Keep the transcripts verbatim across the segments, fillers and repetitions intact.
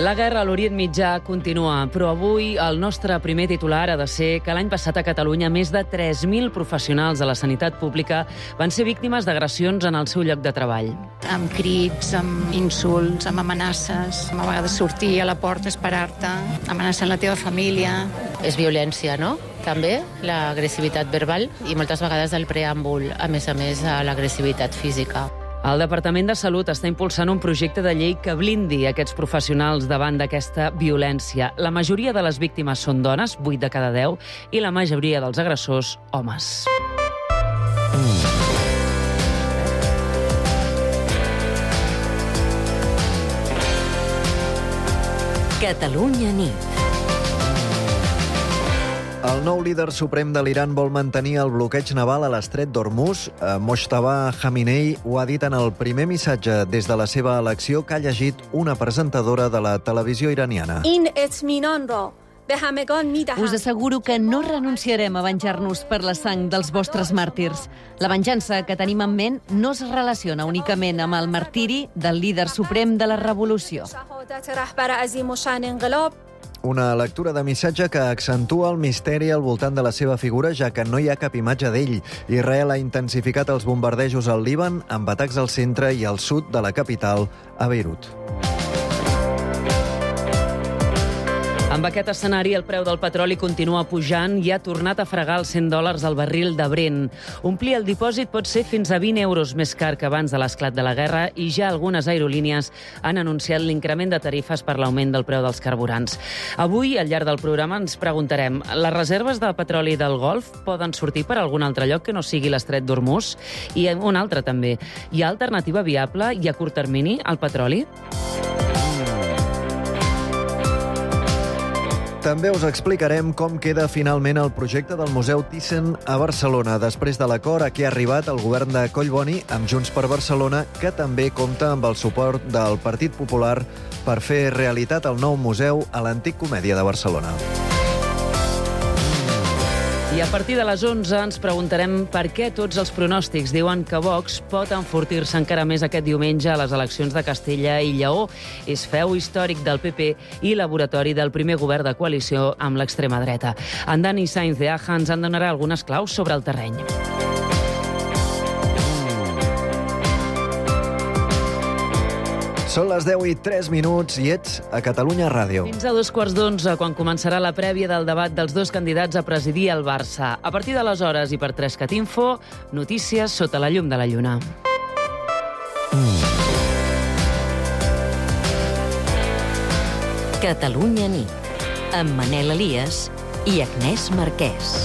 La guerra a l'Orient Mitjà continua, però avui el nostre primer titular ha de ser que l'any passat a Catalunya més de tres mil professionals de la sanitat pública van ser víctimes d'agressions en el seu lloc de treball. Amb crits, amb insults, amb amenaces, a vegades sortir a la porta, esperar-te, amenaçant la teva família. És violència, no? També l'agressivitat verbal i moltes vegades el preàmbul, a més a més, a l'agressivitat física. El Departament de Salut està impulsant un projecte de llei que blindi aquests professionals davant d'aquesta violència. La majoria de les víctimes són dones, vuit de cada deu, i la majoria dels agressors, homes. Catalunya nit. El nou líder suprem de l'Iran vol mantenir el bloqueig naval a l'estret d'Hormuz. Mojtaba Khamenei ho ha dit en el primer missatge des de la seva elecció que ha llegit una presentadora de la televisió iraniana. Us asseguro que no renunciarem a venjar-nos per la sang dels vostres màrtirs. La venjança que tenim en ment no es relaciona únicament amb el martiri del líder suprem de la revolució. Una lectura de missatge que accentua el misteri al voltant de la seva figura, ja que no hi ha cap imatge d'ell. Israel ha intensificat els bombardejos al Líban amb atacs al centre i al sud de la capital, a Beirut. Amb aquest escenari, el preu del petroli continua pujant i ha tornat a fregar els cent dòlars al barril de Brent. Omplir el dipòsit pot ser fins a vint euros més car que abans de l'esclat de la guerra i ja algunes aerolínies han anunciat l'increment de tarifes per l'augment del preu dels carburants. Avui, al llarg del programa, ens preguntarem: les reserves de petroli del Golf poden sortir per algun altre lloc que no sigui l'estret d'Hormuz? I un altre, també. Hi ha alternativa viable i a curt termini al petroli? També us explicarem com queda finalment el projecte del Museu Thyssen a Barcelona, després de l'acord a què ha arribat el govern de Collboni amb Junts per Barcelona, que també compta amb el suport del Partit Popular per fer realitat el nou museu a l'Antic Comèdia de Barcelona. I a partir de les onze ens preguntarem per què tots els pronòstics diuen que Vox pot enfortir-se encara més aquest diumenge a les eleccions de Castella i Lleó. És feu històric del P P i laboratori del primer govern de coalició amb l'extrema dreta. En Dani Sainz de Aja ens en donarà algunes claus sobre el terreny. Són les deu i tres minuts i ets a Catalunya Ràdio. Fins a dos quarts d'onze, quan començarà la prèvia del debat dels dos candidats a presidir el Barça. A partir d'aleshores i per Trescat Info, notícies sota la llum de la lluna. Catalunya nit, amb Manel Elias i Agnès Marquès.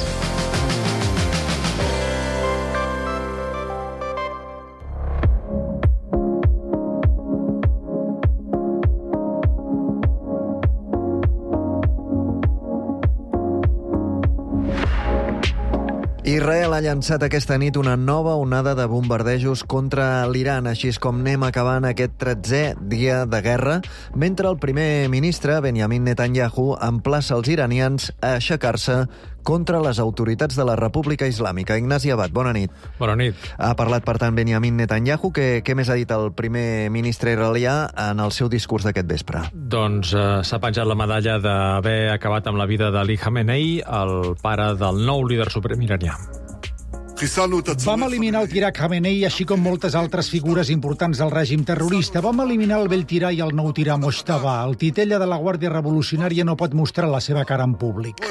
Israel ha llançat aquesta nit una nova onada de bombardejos contra l'Iran, així com anem acabant aquest tretzè dia de guerra, mentre el primer ministre, Benjamin Netanyahu, emplaça els iranians a aixecar-se contra les autoritats de la República Islàmica. Ignasi Abad, bona nit. Bona nit. Ha parlat, per tant, Benjamin Netanyahu. Què, què més ha dit el primer ministre israelià en el seu discurs d'aquest vespre? Doncs eh, s'ha penjat la medalla d'haver acabat amb la vida d'Ali Khamenei, el pare del nou líder suprem iranià. Vam eliminar el tirà Khamenei, així com moltes altres figures importants del règim terrorista. Vam eliminar el vell tirà i el nou tirà Mojtaba. El titella de la Guàrdia Revolucionària no pot mostrar la seva cara en públic.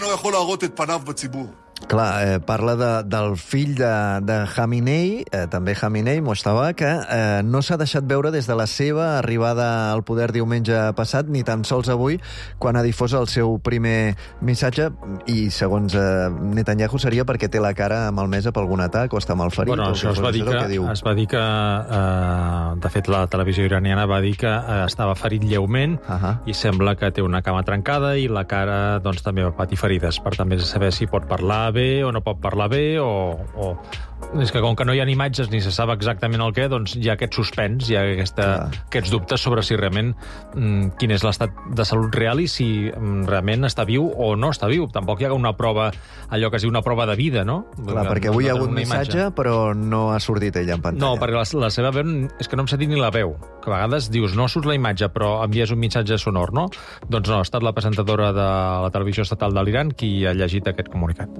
Clar, eh, parla de, del fill de, de Khamenei, eh, també Khamenei, Mojtaba, que eh, no s'ha deixat veure des de la seva arribada al poder diumenge passat, ni tan sols avui, quan ha difós el seu primer missatge, i segons eh, Netanyahu seria perquè té la cara malmesa per algun atac o està malferit. Bueno, això es va, dir que, que es va dir que, eh, de fet, la televisió iraniana va dir que eh, estava ferit lleument, uh-huh. i sembla que té una cama trencada i la cara doncs, també va patir ferides. Per també saber si pot parlar bé o no pot parlar bé o, o, és que com que no hi ha imatges ni se sap exactament el què, doncs hi ha aquest suspens, hi ha aquesta, aquests dubtes sobre si realment mm, quin és l'estat de salut real i si mm, realment està viu o no està viu. Tampoc hi ha una prova, allò que es diu una prova de vida, no? Clar, perquè avui hi ha hagut missatge, però no ha sortit ella en pantalla. No, perquè la, la seva veu és que no hem sentit ni la veu. Que a vegades dius, no surt la imatge, però envies un missatge sonor, no? Doncs no, ha estat la presentadora de la televisió estatal de l'Iran qui ha llegit aquest comunicat.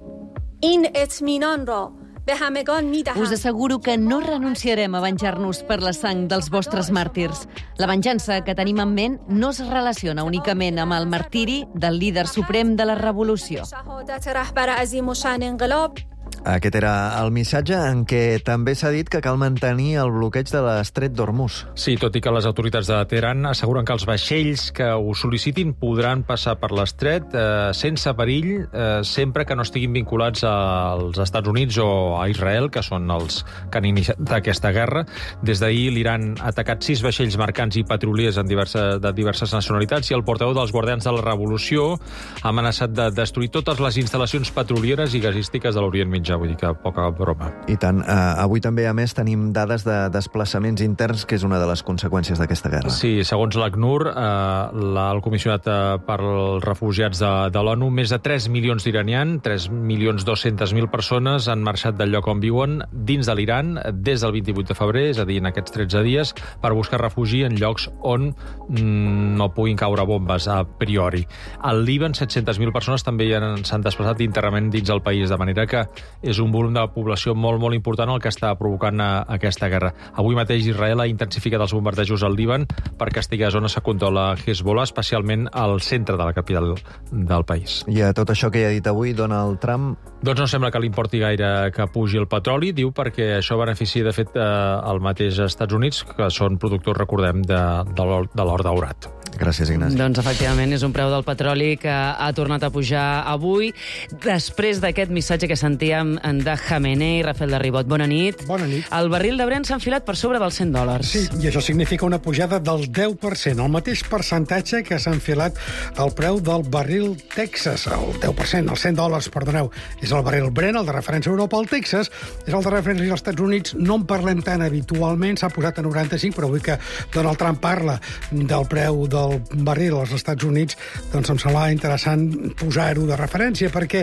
این اطمینان را به همگان می‌دهم. Us asseguro que no renunciarem a venjar-nos per la sang dels vostres màrtirs. La venjança que tenim en ment no es relaciona únicament amb el martiri del líder suprem de la revolució. شهادت رهبر عظیم الشأن انقلاب. Aquest era el missatge en què també s'ha dit que cal mantenir el bloqueig de l'estret d'Hormuz. Sí, tot i que les autoritats de Teheran asseguren que els vaixells que ho sol·licitin podran passar per l'estret eh, sense perill, eh, sempre que no estiguin vinculats als Estats Units o a Israel, que són els que han iniciat aquesta guerra. Des d'ahir l'Iran ha atacat sis vaixells mercants i petroliers en diversa, de diverses nacionalitats i el portaveu dels Guardians de la Revolució ha amenaçat de destruir totes les instal·lacions petrolieres i gasístiques de l'Orient Mitjà. Vull dir que poca broma. I tant. Uh, avui també, a més, tenim dades de desplaçaments interns, que és una de les conseqüències d'aquesta guerra. Sí, segons l'ACNUR, uh, la, el comissionat uh, per als refugiats de, de l'ONU, més de tres milions d'iranians, tres milions dos-centes mil persones han marxat del lloc on viuen dins de l'Iran des del vint-i-vuit de febrer, és a dir, en aquests tretze dies, per buscar refugi en llocs on mm, no puguin caure bombes a priori. Al Líban, set-centes mil persones també s'han desplaçat internament dins el país, de manera que és un volum de població molt, molt important el que està provocant a, a aquesta guerra. Avui mateix Israel ha intensificat els bombardejos al Líban per castigar zones que controla Hezbollah, especialment al centre de la capital del país. I a tot això que ja ha dit avui Donald Trump... Doncs no sembla que li importi gaire que pugi el petroli, diu, perquè això beneficia, de fet, eh, el mateix Estats Units, que són productors, recordem, de, de l'or daurat. Gràcies, Ignasi. Doncs, efectivament, és un preu del petroli que ha tornat a pujar avui, després d'aquest missatge que sentíem de Khamenei. Rafael de Ribot, bona nit. Bona nit. El barril de Brent s'ha enfilat per sobre dels cent dòlars. Sí, i això significa una pujada del deu per cent, el mateix percentatge que s'ha enfilat el preu del barril Texas, el deu per cent, els cent dòlars, perdoneu, és el barril Brent, el de referència a Europa. El Texas és el de referència als Estats Units. No en parlem tant habitualment, s'ha posat a noranta-cinc, però avui que Donald Trump parla del preu del barril als Estats Units, doncs em sembla interessant posar-ho de referència, perquè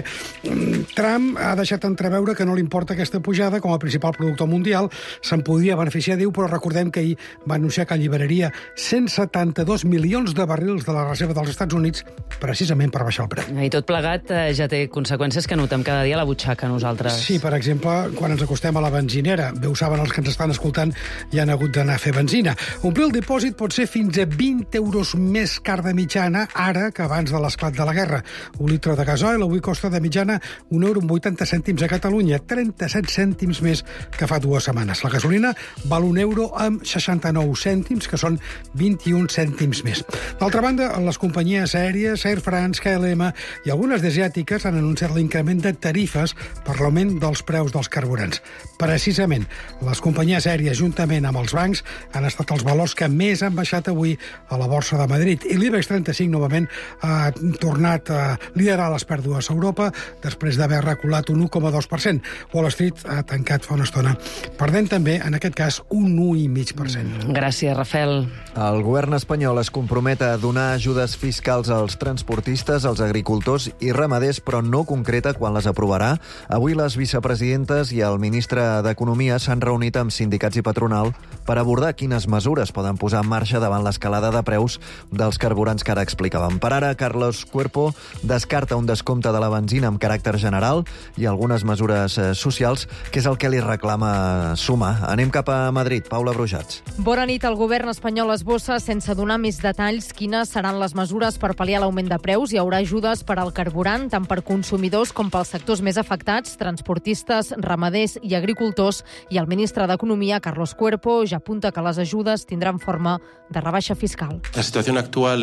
Trump ha deixat entreveure que no li importa aquesta pujada com a principal productor mundial. Se'n podia beneficiar, diu, però recordem que ahir va anunciar que alliberaria cent setanta-dos milions de barrils de la reserva dels Estats Units precisament per baixar el preu. I tot plegat eh, ja té conseqüències que notem cada dia a la butxaca nosaltres. Sí, per exemple, quan ens acostem a la benzinera, bé ho saben els que ens estan escoltant, ja han hagut d'anar a fer benzina. Omplir el dipòsit pot ser fins a vint euros més car de mitjana ara que abans de l'esclat de la guerra. Un litre de gasoil avui costa de mitjana un euro amb vuitanta cèntims a Catalunya, trenta-set cèntims més que fa dues setmanes. La gasolina val un euro amb seixanta-nou cèntims, que són vint-i-un cèntims més. D'altra banda, les companyies aèries, Air France, K L M i algunes d'asiàtiques han anunciat l'increment de tarifes per l'augment dels preus dels carburants. Precisament, les companyies aèries, juntament amb els bancs, han estat els valors que més han baixat avui a la borsa de Madrid. I l'IBEX trenta-cinc, novament, ha tornat a liderar les pèrdues a Europa després d'haver reculat un u coma dos per cent. Wall Street ha tancat fa una estona perdent també, en aquest cas, un u coma cinc per cent. Gràcies, Rafael. El govern espanyol es compromet a donar ajudes fiscals als transportistes, als agricultors i ramaders, però no concreta quan les aprovarà. Avui les vicepresidentes i el ministre d'Economia s'han reunit amb sindicats i patronal per abordar quines mesures poden posar en marxa davant l'escalada de preus dels carburants que ara explicàvem. Per ara, Carlos Cuerpo descarta un descompte de la benzina amb caràcter general i algunes mesures socials, que és el que li reclama Sumar. Anem cap a Madrid. Paula Brujats. Bona nit. El govern espanyol esbossa, sense donar més detalls, quines seran les mesures per pal·liar l'augment de preus. Hi haurà ajudes per al carburant, tant per consumidors com pels sectors més afectats, transportistes, ramaders i agricultors. I el ministre d'Economia, Carlos Cuerpo, ja apunta que les ajudes tindran forma de rebaixa fiscal. La situació actual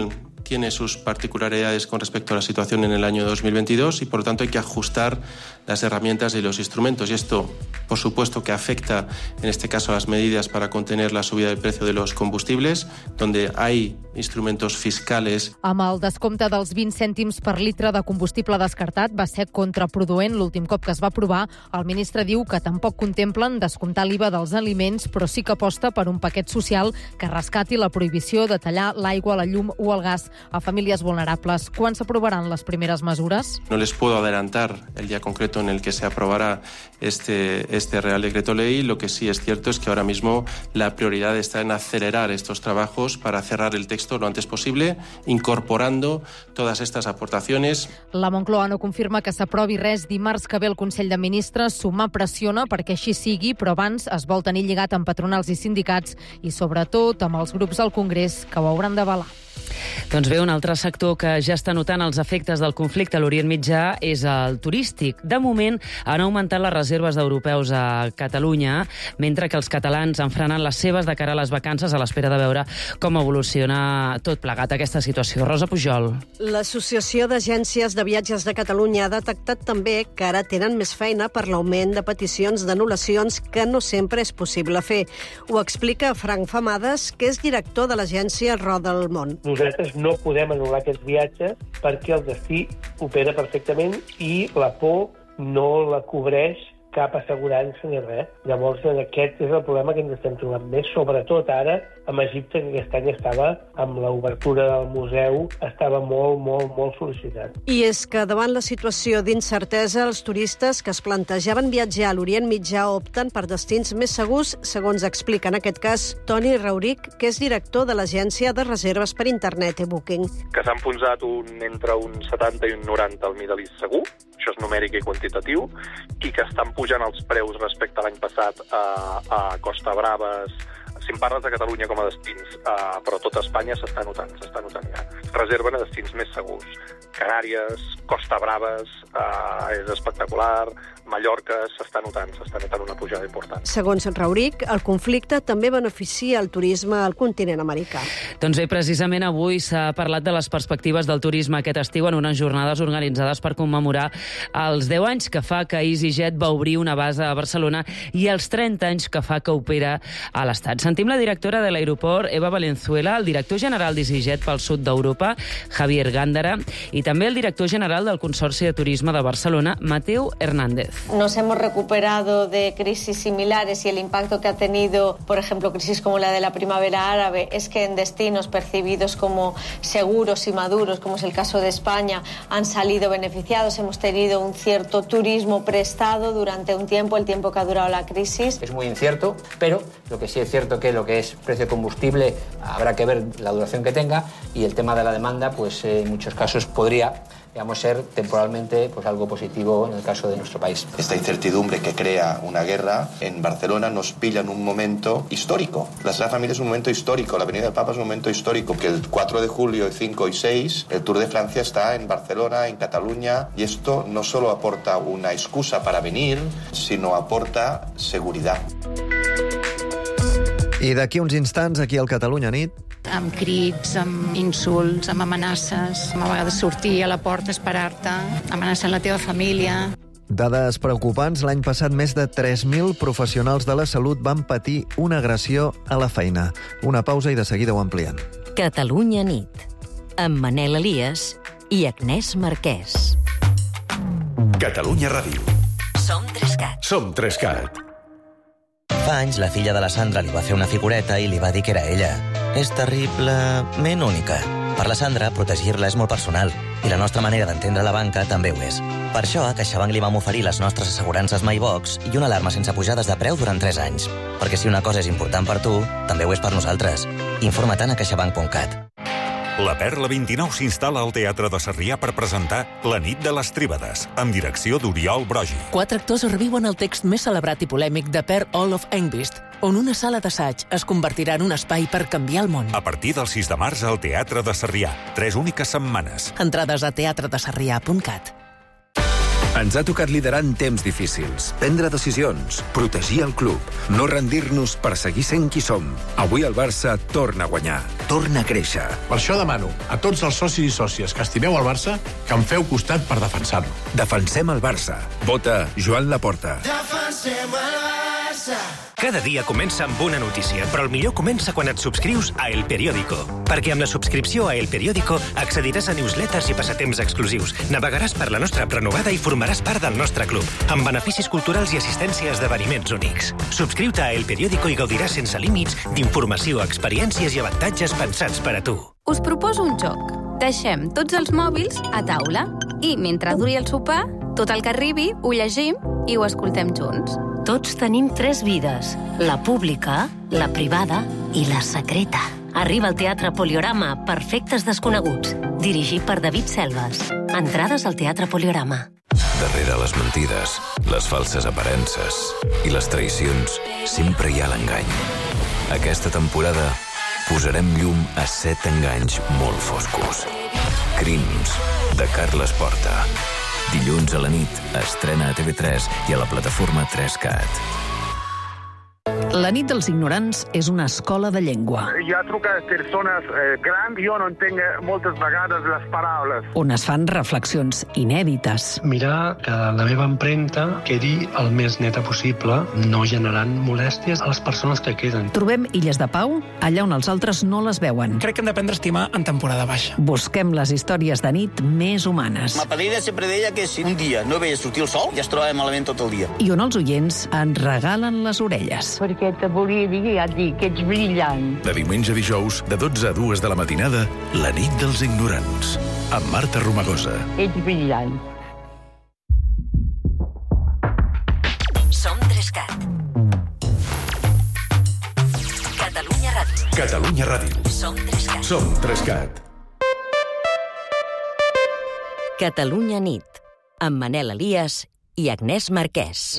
tiene sus particularidades con respecto a la situación en el año dos mil veintidós y, por lo tanto, hay que ajustar las herramientas y los instrumentos. Y esto, por supuesto, que afecta, en este caso, a las medidas para contener la subida del precio de los combustibles, donde hay instrumentos fiscales. Amb el descompte dels vint cèntims per litre de combustible descartat va ser contraproduent l'últim cop que es va aprovar. El ministre diu que tampoc contemplen descomptar l'I V A dels aliments, però sí que aposta per un paquet social que rescati la prohibició de tallar l'aigua, la llum o el gas a famílies vulnerables. Quan s'aprovaran les primeres mesures? No les puedo adelantar el día concreto en el que se aprobará este, este Real Decreto Ley. Lo que sí es cierto es que ahora mismo la prioridad está en acelerar estos trabajos para cerrar el texto lo antes posible, incorporando todas estas aportaciones. La Moncloa no confirma que s'aprovi res dimarts que ve el Consell de Ministres. Sumar pressiona perquè així sigui, però abans es vol tenir lligat amb patronals i sindicats i, sobretot, amb els grups al Congrés que ho hauran d'avalar. Doncs bé, un altre sector que ja està notant els efectes del conflicte a l'Orient Mitjà és el turístic. De moment, han augmentat les reserves d'europeus a Catalunya, mentre que els catalans han frenat les seves de cara a les vacances a l'espera de veure com evoluciona tot plegat aquesta situació. Rosa Pujol. L'Associació d'Agències de Viatges de Catalunya ha detectat també que ara tenen més feina per l'augment de peticions d'anul·lacions que no sempre és possible fer. Ho explica Frank Famades, que és director de l'agència Roda el Món. Nosaltres no podem anul·lar aquests viatges perquè el destí opera perfectament i la por no la cobreix cap assegurança ni res. Llavors, aquest és el problema que ens estem trobant més, sobretot ara amb Egipte, que aquest any estava, amb l'obertura del museu, estava molt, molt, molt sol·licitat. I és que davant la situació d'incertesa, els turistes que es plantejaven viatjar a l'Orient Mitjà opten per destins més segurs, segons explica en aquest cas Toni Rauric, que és director de l'agència de reserves per internet eBooking. Que s'han enfonsat un, entre un setanta i un noranta al Middle East segur, això és numèric i quantitatiu, i que estan pujant els preus respecte a l'any passat a, a Costa Braves. Si em parles de Catalunya com a destins, uh, però tot Espanya s'està notant, s'està notant ja. Reserven a destins més segurs. Canàries, Costa Braves, uh, és espectacular, Mallorca s'està notant, s'està notant una pujada important. Segons Rauric, el conflicte també beneficia el turisme al continent americà. Doncs bé, precisament avui s'ha parlat de les perspectives del turisme aquest estiu en unes jornades organitzades per commemorar els deu anys que fa que EasyJet va obrir una base a Barcelona i els trenta anys que fa que opera a l'Estat. Sentim la directora de l'aeroport, Eva Valenzuela, el director general d'EasyJet pel sud d'Europa, Javier Gándara, i també el director general del Consorci de Turisme de Barcelona, Mateu Hernández. Nos hemos recuperado de crisis similares y el impacto que ha tenido, por ejemplo, crisis como la de la primavera árabe, es que en destinos percibidos como seguros y maduros, como es el caso de España, han salido beneficiados. Hemos tenido un cierto turismo prestado durante un tiempo, el tiempo que ha durado la crisis. Es muy incierto, pero lo que sí es cierto que lo que es precio de combustible habrá que ver la duración que tenga y el tema de la demanda, pues en muchos casos podría, digamos, ser temporalmente pues algo positivo en el caso de nuestro país. Esta incertidumbre que crea una guerra en Barcelona nos pilla en un momento histórico. La Sagrada Familia es un momento histórico, la Avenida del Papa es un momento histórico, que el cuatro de julio, cinco y seis, el Tour de Francia está en Barcelona, en Cataluña, y esto no solo aporta una excusa para venir, sino aporta seguridad. I d'aquí uns instants, aquí al Catalunya Nit, amb crits, amb insults, amb amenaces, amb a vegades sortir a la porta, esperar-te, amenaçant la teva família. Dades preocupants. L'any passat, més de tres mil professionals de la salut van patir una agressió a la feina. Una pausa i de seguida ho ampliem. Catalunya Nit, amb Manel Elias i Agnès Marquès. Catalunya Ràdio. Som Trescat. Som Trescat. Fa anys, la filla de la Sandra li va fer una figureta i li va dir que era ella. És terriblement única. Per la Sandra, protegir-la és molt personal, i la nostra manera d'entendre la banca també ho és. Per això, a CaixaBank li vam oferir les nostres assegurances MyBox i una alarma sense pujades de preu durant tres anys. Perquè si una cosa és important per tu, també ho és per nosaltres. Informa't a caixabank punt cat. La Perla vint-i-nou s'instal·la al Teatre de Sarrià per presentar La nit de les Tríbades, amb direcció d'Oriol Brogi. Quatre actors reviuen el text més celebrat i polèmic de Per Olof Engvist, on una sala d'assaig es convertirà en un espai per canviar el món. A partir del sis de març al Teatre de Sarrià. Tres úniques setmanes. Entrades a teatre de sarrià punt cat. Ens ha tocat liderar en temps difícils, prendre decisions, protegir el club, no rendir-nos per seguir sent qui som. Avui el Barça torna a guanyar. torna a créixer. Per això demano a tots els socis i sòcies que estimeu el Barça que em feu costat per defensar-lo. Defensem el Barça. Vota Joan Laporta. Defensem el Barça. Cada dia comença amb una notícia, però el millor comença quan et subscrius a El Periódico. Perquè amb la subscripció a El Periódico accediràs a newsletters i passatemps exclusius, navegaràs per la nostra app renovada i formaràs part del nostre club, amb beneficis culturals i assistència a esdeveniments únics. Subscriu-te a El Periódico i gaudiràs sense límits d'informació, experiències i avantatges pensats per a tu. Us proposo un joc. Deixem tots els mòbils a taula i, mentre duri el sopar, tot el que arribi ho llegim i ho escoltem junts. Tots tenim tres vides, la pública, la privada i la secreta. Arriba al Teatre Poliorama Perfectes Desconeguts, dirigit per David Selves. Entrades al Teatre Poliorama. Darrere les mentides, les falses aparences i les traïcions, sempre hi ha l'engany. Aquesta temporada posarem llum a set enganys molt foscos. Crims, de Carles Porta. Dilluns a la nit, estrena a T V tres i a la plataforma tres cat. La nit dels ignorants és una escola de llengua. Ja truca persones eh, grans, jo no entenc moltes vegades les paraules. On es fan reflexions inèdites. Mirar que la meva empremta quedi el més neta possible, no generant molèsties a les persones que queden. Trobem illes de pau allà on els altres no les veuen. Crec que hem d'aprendre a estimar en temporada baixa. Busquem les històries de nit més humanes. Ma padrina sempre deia que si un dia no veia sortir el sol, ja es trobava malament tot el dia. I on els oients ens regalen les orelles. Perquè te volia dir, ja et dic, que ets brillant. De diumenge a dijous, de dotze a dues de la matinada, La nit dels ignorants, amb Marta Romagosa. Ets brillant. Som tres cat. Catalunya Ràdio. Catalunya Ràdio. Som tres cat. Som tres cat. Catalunya nit, amb Manel Elias i Agnès Marquès.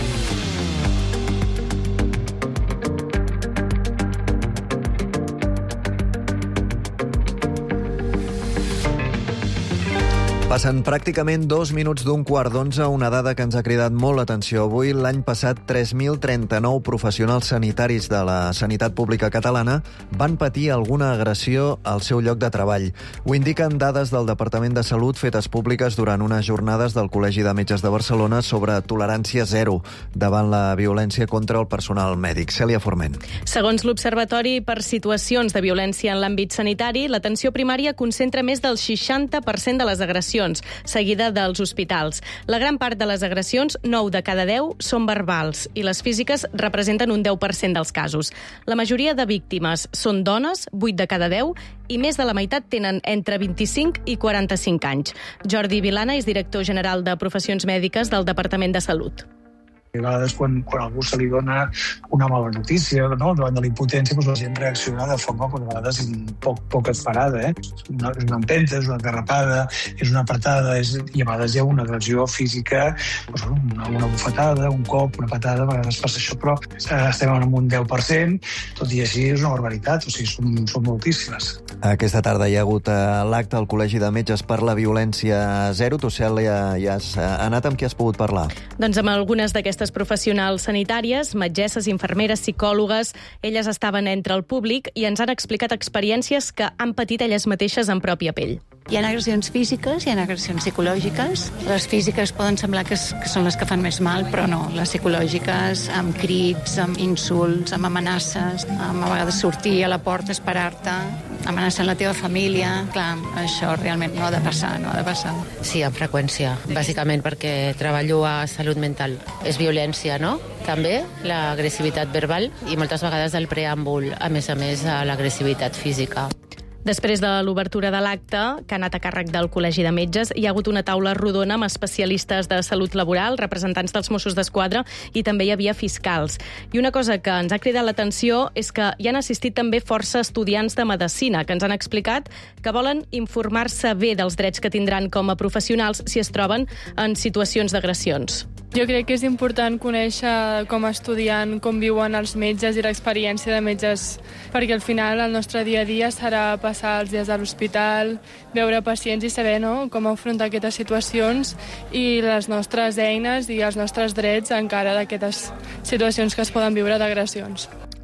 Passen pràcticament dos minuts d'un quart d'onze, una dada que ens ha cridat molt l'atenció avui. L'any passat, tres mil trenta-nou professionals sanitaris de la sanitat pública catalana van patir alguna agressió al seu lloc de treball. Ho indiquen dades del Departament de Salut fetes públiques durant unes jornades del Col·legi de Metges de Barcelona sobre tolerància zero davant la violència contra el personal mèdic. Cèlia Forment. Segons l'Observatori per Situacions de Violència en l'àmbit sanitari, l'atenció primària concentra més del seixanta per cent de les agressions, seguida dels hospitals. La gran part de les agressions, nou de cada deu, són verbals i les físiques representen un deu per cent dels casos. La majoria de víctimes són dones, vuit de cada deu, i més de la meitat tenen entre vint-i-cinc i quaranta-cinc anys. Jordi Vilana és director general de Professions Mèdiques del Departament de Salut. A vegades, quan, quan a algú se li dona una mala notícia, no? Davant de la impotència, doncs la gent reacciona de forma, a vegades, poc, poc esperada. Eh? És, una, és una empenta, és una derrapada, és una apretada, és, i a vegades hi ha una agressió física, doncs una, una bufetada, un cop, una patada, a vegades passa això, però estem en un deu per cent, tot i així és una barbaritat, o sigui, són, són moltíssimes. Aquesta tarda hi ha hagut l'acte al Col·legi de Metges per la Violència Zero. Tu, Cèlia, ja has anat amb qui has pogut parlar? Doncs amb algunes d'aquestes professionals sanitàries, metgesses, infermeres, psicòlogues, elles estaven entre el públic i ens han explicat experiències que han patit elles mateixes en pròpia pell. Hi ha agressions físiques, hi ha agressions psicològiques. Les físiques poden semblar que, que són les que fan més mal, però no. Les psicològiques, amb crits, amb insults, amb amenaces, amb a vegades sortir a la porta, esperar-te, amenaçant la teva família. Clar, això realment no ha de passar, no ha de passar. Sí, amb freqüència, bàsicament perquè treballo a salut mental. És violència, no? També l'agressivitat verbal i moltes vegades el preàmbul, a més a més, a l'agressivitat física. Després de l'obertura de l'acte, que ha anat a càrrec del Col·legi de Metges, hi ha hagut una taula rodona amb especialistes de salut laboral, representants dels Mossos d'Esquadra i també hi havia fiscals. I una cosa que ens ha cridat l'atenció és que hi han assistit també força estudiants de medicina que ens han explicat que volen informar-se bé dels drets que tindran com a professionals si es troben en situacions d'agressions. Jo crec que és important conèixer com a estudiant com viuen els metges i l'experiència de metges, perquè al final el nostre dia a dia serà passar els dies a l'hospital, veure pacients i saber, no?, com afrontar aquestes situacions i les nostres eines i els nostres drets encara d'aquestes situacions que es poden viure d'agressions.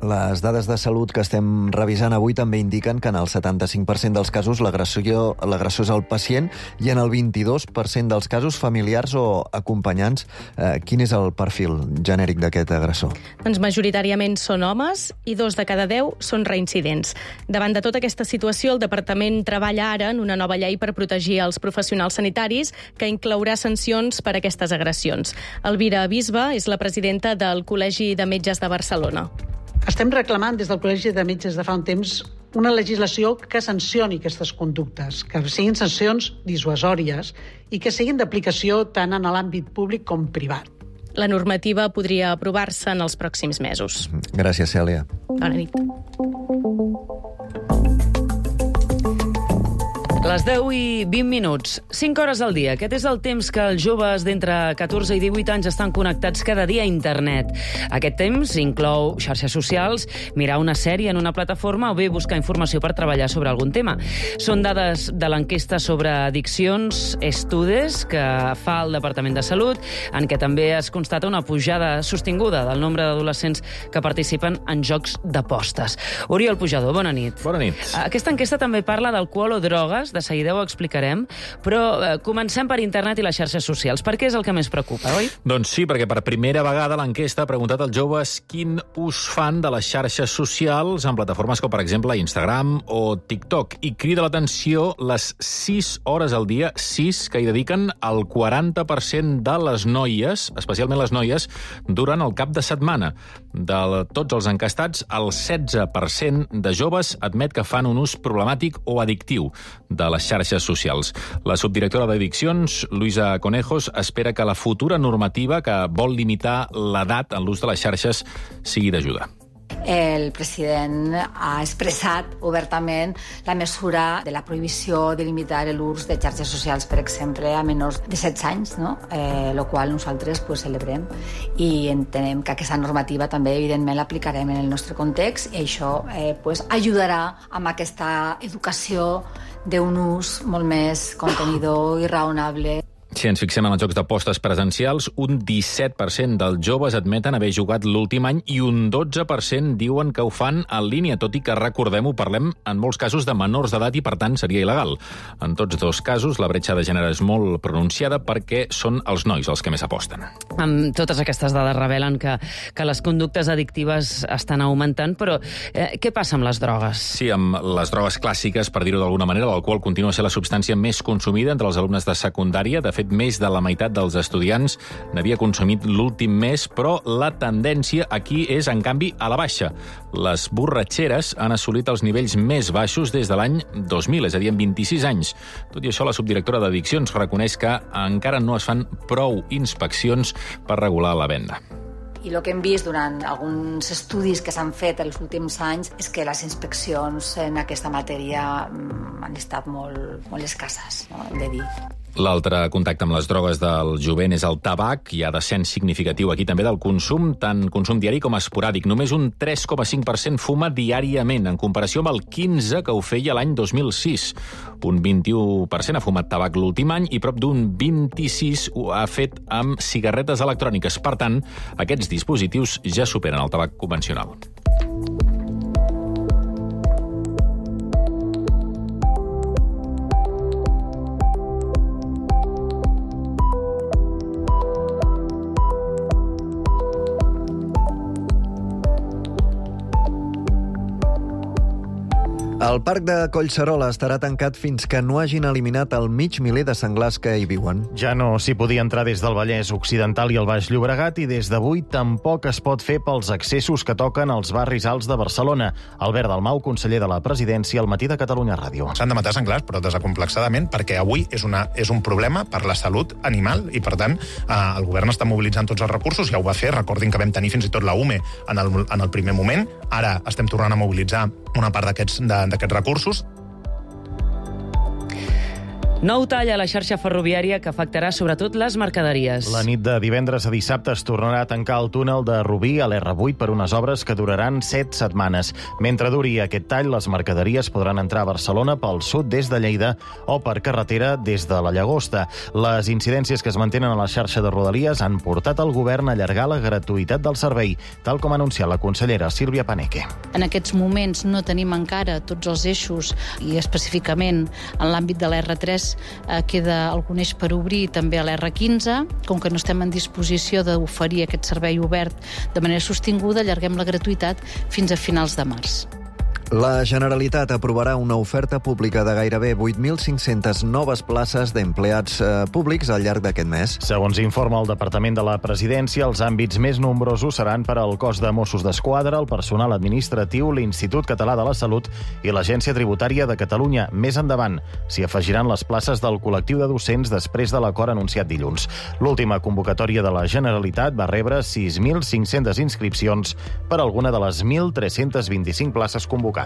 Les dades de salut que estem revisant avui també indiquen que en el setanta-cinc per cent dels casos l'agressor és el pacient i en el vint-i-dos per cent dels casos familiars o acompanyants. Eh, quin és el perfil genèric d'aquest agressor? Doncs majoritàriament són homes i dos de cada deu són reincidents. Davant de tota aquesta situació, el Departament treballa ara en una nova llei per protegir els professionals sanitaris que inclourà sancions per a aquestes agressions. Elvira Bisbe és la presidenta del Col·legi de Metges de Barcelona. Estem reclamant des del Col·legi de Metges de fa un temps una legislació que sancioni aquestes conductes, que siguin sancions dissuasòries i que siguin d'aplicació tant en l'àmbit públic com privat. La normativa podria aprovar-se en els pròxims mesos. Gràcies, Cèlia. Bona nit. Les deu i vint minuts, cinc hores al dia. Aquest és el temps que els joves d'entre catorze i divuit anys estan connectats cada dia a internet. Aquest temps inclou xarxes socials, mirar una sèrie en una plataforma o bé buscar informació per treballar sobre algun tema. Són dades de l'enquesta sobre addiccions Estudes que fa el Departament de Salut, en què també es constata una pujada sostinguda del nombre d'adolescents que participen en jocs d'apostes. Oriol Pujador, bona nit. Bona nit. Aquesta enquesta també parla d'alcohol o drogues, de seguida ho explicarem, però eh, comencem per internet i les xarxes socials. Per què és el que més preocupa, oi? Doncs sí, perquè per primera vegada l'enquesta ha preguntat als joves quin ús fan de les xarxes socials en plataformes com, per exemple, Instagram o TikTok. I crida l'atenció les sis hores al dia, sis que hi dediquen el quaranta per cent de les noies, especialment les noies, durant el cap de setmana. De tots els encastats, el setze per cent de joves admet que fan un ús problemàtic o addictiu de les xarxes socials. La subdirectora d'Addiccions, Luisa Conejos, espera que la futura normativa que vol limitar l'edat en l'ús de les xarxes sigui d'ajuda. El president ha expressat obertament la mesura de la prohibició de limitar l'ús de xarxes socials, per exemple, a menors de setze anys, no? eh, lo qual nosaltres pues, celebrem i entenem que aquesta normativa també, evidentment, l'aplicarem en el nostre context i això eh, pues, ajudarà amb aquesta educació d'un ús molt més contenidor i raonable. Si ens fixem en els jocs d'apostes presencials, un disset per cent dels joves admeten haver jugat l'últim any i un dotze per cent diuen que ho fan en línia, tot i que, recordem-ho, parlem en molts casos de menors d'edat i, per tant, seria il·legal. En tots dos casos, la bretxa de gènere és molt pronunciada perquè són els nois els que més aposten. Amb totes aquestes dades revelen que, que les conductes addictives estan augmentant, però eh, què passa amb les drogues? Sí, amb les drogues clàssiques, per dir-ho d'alguna manera, l'alcohol continua a ser la substància més consumida entre els alumnes de secundària. De fet, més de la meitat dels estudiants n'havia consumit l'últim mes, però la tendència aquí és, en canvi, a la baixa. Les borratxeres han assolit els nivells més baixos des de l'any dos mil, és a dir, en vint-i-sis anys. Tot i això, la subdirectora d'Addiccions reconeix que encara no es fan prou inspeccions per regular la venda. I el que hem vist durant alguns estudis que s'han fet els últims anys és que les inspeccions en aquesta matèria han estat molt, molt escasses, no? Hem de dir. L'altre contacte amb les drogues del jovent és el tabac. Hi ha descens significatiu aquí també del consum, tant consum diari com esporàdic. Només un tres coma cinc per cent fuma diàriament, en comparació amb el quinze que ho feia l'any dos mil sis. Un vint-i-u per cent ha fumat tabac l'últim any i prop d'un vint-i-sis ho ha fet amb cigarretes electròniques. Per tant, aquests dispositius ja superen el tabac convencional. El parc de Collserola estarà tancat fins que no hagin eliminat el mig miler de senglars que hi viuen. Ja no s'hi podia entrar des del Vallès Occidental i el Baix Llobregat i des d'avui tampoc es pot fer pels accessos que toquen als barris alts de Barcelona. Albert Dalmau, conseller de la Presidència, al Matí de Catalunya Ràdio. S'han de matar senglars, però desacomplexadament, perquè avui és, una, és un problema per la salut animal i, per tant, eh, el govern està mobilitzant tots els recursos, ja ho va fer, recordin que vam tenir fins i tot la U M E en el, en el primer moment, ara estem tornant a mobilitzar una part d'aquests de, d'aquests recursos. Nou tall a la xarxa ferroviària que afectarà sobretot les mercaderies. La nit de divendres a dissabte es tornarà a tancar el túnel de Rubí a l'erre vuit per unes obres que duraran set setmanes. Mentre duri aquest tall, les mercaderies podran entrar a Barcelona pel sud des de Lleida o per carretera des de la Llagosta. Les incidències que es mantenen a la xarxa de Rodalies han portat el govern a allargar la gratuïtat del servei, tal com ha anunciat la consellera Sílvia Paneque. En aquests moments no tenim encara tots els eixos i específicament en l'àmbit de l'erre tres eh, queda algun eix per obrir també a l'erre quinze. Com que no estem en disposició d'oferir aquest servei obert de manera sostinguda, allarguem la gratuïtat fins a finals de març. La Generalitat aprovarà una oferta pública de gairebé vuit mil cinc-centes noves places d'empleats eh, públics al llarg d'aquest mes. Segons informa el Departament de la Presidència, els àmbits més nombrosos seran per al cos de Mossos d'Esquadra, el personal administratiu, l'Institut Català de la Salut i l'Agència Tributària de Catalunya. Més endavant s'hi afegiran les places del col·lectiu de docents després de l'acord anunciat dilluns. L'última convocatòria de la Generalitat va rebre sis mil cinc-centes inscripcions per alguna de les mil tres-cents vint-i-cinc places convocades.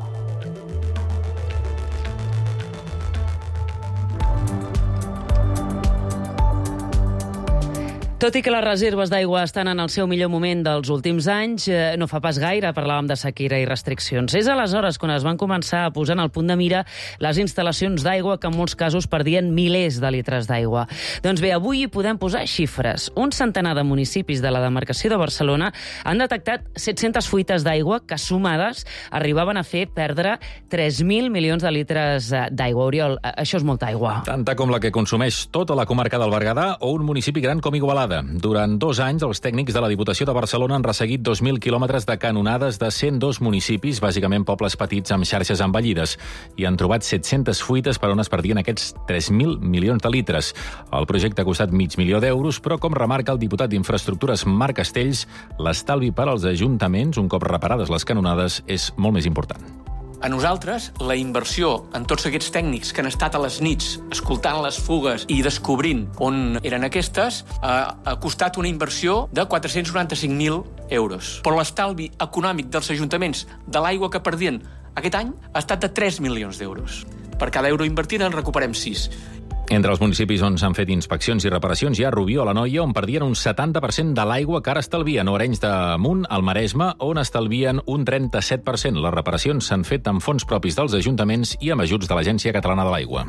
Tot i que les reserves d'aigua estan en el seu millor moment dels últims anys, eh, no fa pas gaire parlàvem de sequera i restriccions. És aleshores quan es van començar a posar en el punt de mira les instal·lacions d'aigua que en molts casos perdien milers de litres d'aigua. Doncs bé, avui hi podem posar xifres. Un centenar de municipis de la demarcació de Barcelona han detectat set-centes fuites d'aigua que, sumades, arribaven a fer perdre tres mil milions de litres d'aigua. Oriol, això és molta aigua. Tanta com la que consumeix tota la comarca del Berguedà o un municipi gran com Igualada. Durant dos anys, els tècnics de la Diputació de Barcelona han resseguit dos mil quilòmetres de canonades de cent dos municipis, bàsicament pobles petits amb xarxes envellides, i han trobat set-centes fuites per on es perdien aquests tres mil milions de litres. El projecte ha costat mig milió d'euros, però, com remarca el diputat d'Infraestructures Marc Castells, l'estalvi per als ajuntaments, un cop reparades les canonades, és molt més important. A nosaltres, la inversió en tots aquests tècnics que han estat a les nits escoltant les fugues i descobrint on eren aquestes, ha, ha costat una inversió de quatre-cents noranta-cinc mil euros. Però l'estalvi econòmic dels ajuntaments de l'aigua que perdien aquest any ha estat de tres milions d'euros. Per cada euro invertit en recuperem sis. Entre els municipis on s'han fet inspeccions i reparacions hi ha Rubió, a l'Anoia, on perdien un setanta per cent de l'aigua que ara estalvien, o Arenys de Munt, al Maresme, on estalvien un trenta-set per cent. Les reparacions s'han fet amb fons propis dels ajuntaments i amb ajuts de l'Agència Catalana de l'Aigua.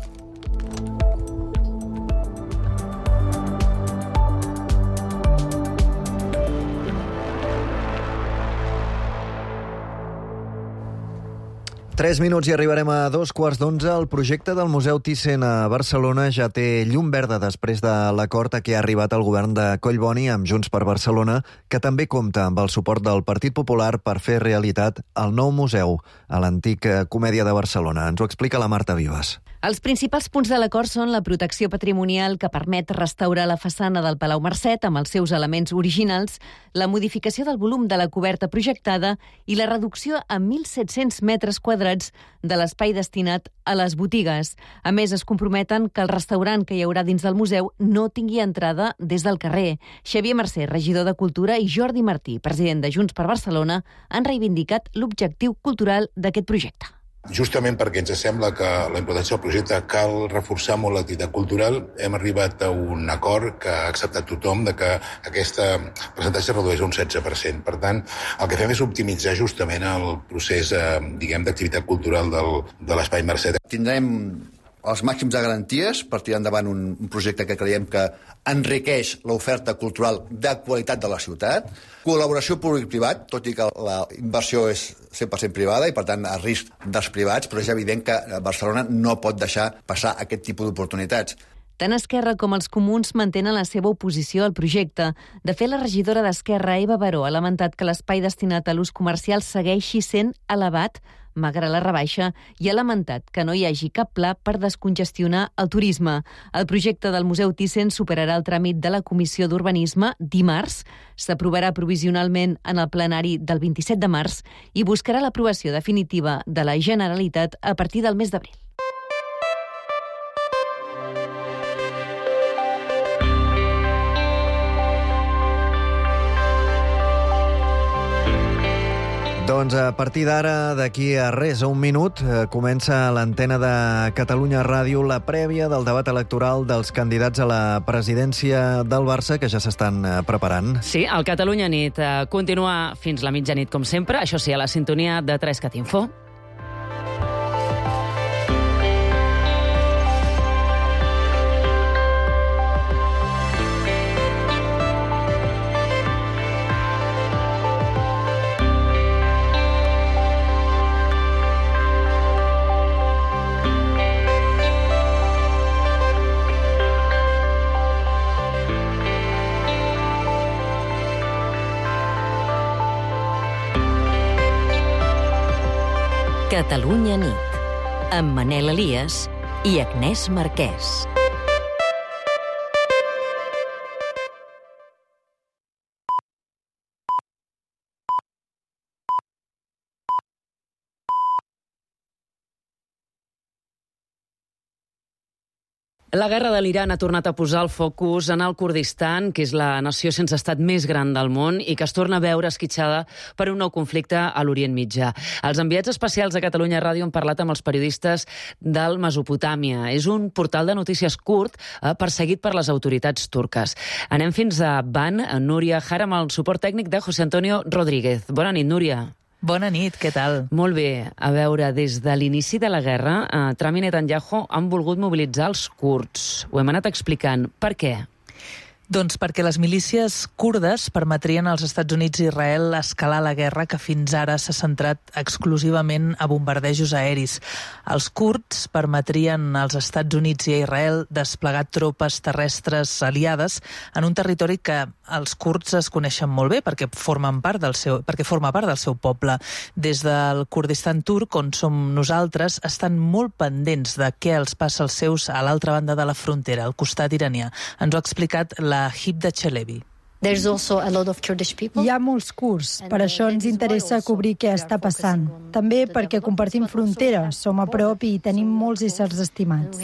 Tres minuts i arribarem a dos quarts d'onze. El projecte del Museu Thyssen a Barcelona ja té llum verda després de l'acord a què ha arribat el govern de Collboni amb Junts per Barcelona, que també compta amb el suport del Partit Popular per fer realitat el nou museu a l'antic Comèdia de Barcelona. Ens ho explica la Marta Vives. Els principals punts de l'acord són la protecció patrimonial que permet restaurar la façana del Palau Marcet amb els seus elements originals, la modificació del volum de la coberta projectada i la reducció a mil set-cents metres quadrats de l'espai destinat a les botigues. A més, es comprometen que el restaurant que hi haurà dins del museu no tingui entrada des del carrer. Xavier Mercè, regidor de Cultura, i Jordi Martí, president de Junts per Barcelona, han reivindicat l'objectiu cultural d'aquest projecte. Justament perquè ens sembla que la importància del projecte cal reforçar molt l'activitat cultural, hem arribat a un acord que ha acceptat tothom de que aquest percentatge es redueix a un setze per cent. Per tant, el que fem és optimitzar justament el procés, eh, diguem, d'activitat cultural del, de l'Espai Marcet. Tindrem els màxims de garanties per tirar endavant un, un projecte que creiem que enriqueix l'oferta cultural de qualitat de la ciutat, col·laboració públic-privat, tot i que la inversió és cent per cent privada i, per tant, a risc dels privats, però és evident que Barcelona no pot deixar passar aquest tipus d'oportunitats. Tant Esquerra com els Comuns mantenen la seva oposició al projecte. De fet, la regidora d'Esquerra, Eva Baró, ha lamentat que l'espai destinat a l'ús comercial segueixi sent elevat malgrat la rebaixa, i ha lamentat que no hi hagi cap pla per descongestionar el turisme. El projecte del Museu Thyssen superarà el tràmit de la Comissió d'Urbanisme dimarts, s'aprovarà provisionalment en el plenari del vint-i-set de març i buscarà l'aprovació definitiva de la Generalitat a partir del mes d'abril. Doncs a partir d'ara, d'aquí a res, a un minut, comença a l'antena de Catalunya Ràdio la prèvia del debat electoral dels candidats a la presidència del Barça, que ja s'estan preparant. Sí, el Catalunya Nit continua fins la mitjanit, com sempre. Això sí, a la sintonia de Trescat Info. Catalunya Nit, amb Manel Elias i Agnès Marquès. La guerra de l'Iran ha tornat a posar el focus en el Kurdistan, que és la nació sense estat més gran del món i que es torna a veure esquitxada per un nou conflicte a l'Orient Mitjà. Els enviats especials de Catalunya Ràdio han parlat amb els periodistes del Mesopotàmia. És un portal de notícies curt eh, perseguit per les autoritats turques. Anem fins a Van, Núria Jara, amb el suport tècnic de José Antonio Rodríguez. Bona nit, Núria. Bona nit, què tal? Molt bé. A veure, des de l'inici de la guerra, eh, Trump i Netanyahu han volgut mobilitzar els kurds. Ho hem anat explicant. Per què? Doncs perquè les milícies kurdes permetrien als Estats Units i Israel escalar la guerra que fins ara s'ha centrat exclusivament a bombardejos aeris. Els kurds permetrien als Estats Units i a Israel desplegar tropes terrestres aliades en un territori que els kurds es coneixen molt bé perquè formen part del seu, perquè forma part del seu poble. Des del Kurdistan turc, on som nosaltres, estan molt pendents de què els passa als seus a l'altra banda de la frontera, al costat iranià. Ens ho ha explicat la Hibda Chalebi. Hi ha molts kurds, per això ens interessa cobrir què està passant. També perquè compartim frontera, som a prop i tenim molts éssers estimats.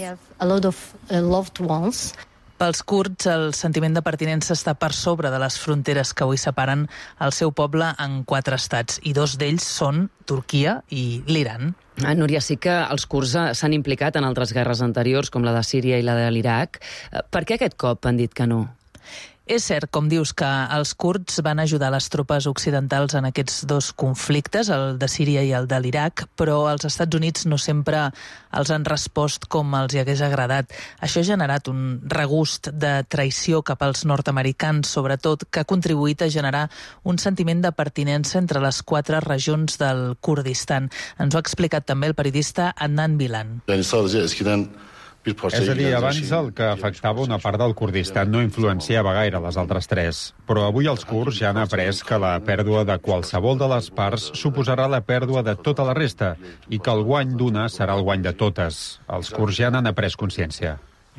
Pels kurds, el sentiment de pertinença està per sobre de les fronteres que avui separen el seu poble en quatre estats, i dos d'ells són Turquia i l'Iran. Ah, Núria, sí que els kurds s'han implicat en altres guerres anteriors, com la de Síria i la de l'Iraq. Per què aquest cop han dit que no? És cert, com dius, que els kurds van ajudar les tropes occidentals en aquests dos conflictes, el de Síria i el de l'Iraq, però els Estats Units no sempre els han respost com els hi hagués agradat. Això ha generat un regust de traïció cap als nord-americans, sobretot, que ha contribuït a generar un sentiment de pertinença entre les quatre regions del Kurdistan. Ens ho ha explicat també el periodista Adnan Bilan. És a dir, abans el que afectava una part del Kurdistan no influenciava gaire les altres tres. Però avui els kurds ja han après que la pèrdua de qualsevol de les parts suposarà la pèrdua de tota la resta i que el guany d'una serà el guany de totes. Els kurds ja n'han après consciència.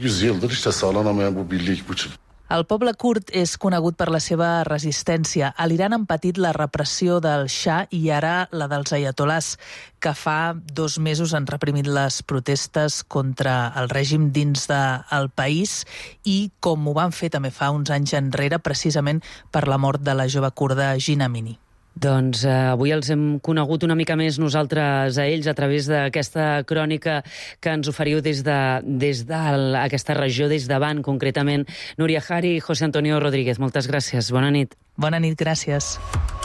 El poble kurd és conegut per la seva resistència. A l'Iran han patit la repressió del Shah i ara la dels ayatolás, que fa dos mesos han reprimit les protestes contra el règim dins del país i com ho van fer també fa uns anys enrere, precisament per la mort de la jove kurda Jina Amini. Doncs eh, avui els hem conegut una mica més nosaltres a ells a través d'aquesta crònica que ens oferiu des de, des d'aquesta regió, des davant, concretament. Núria Jari i José Antonio Rodríguez, moltes gràcies. Bona nit. Bona nit, gràcies.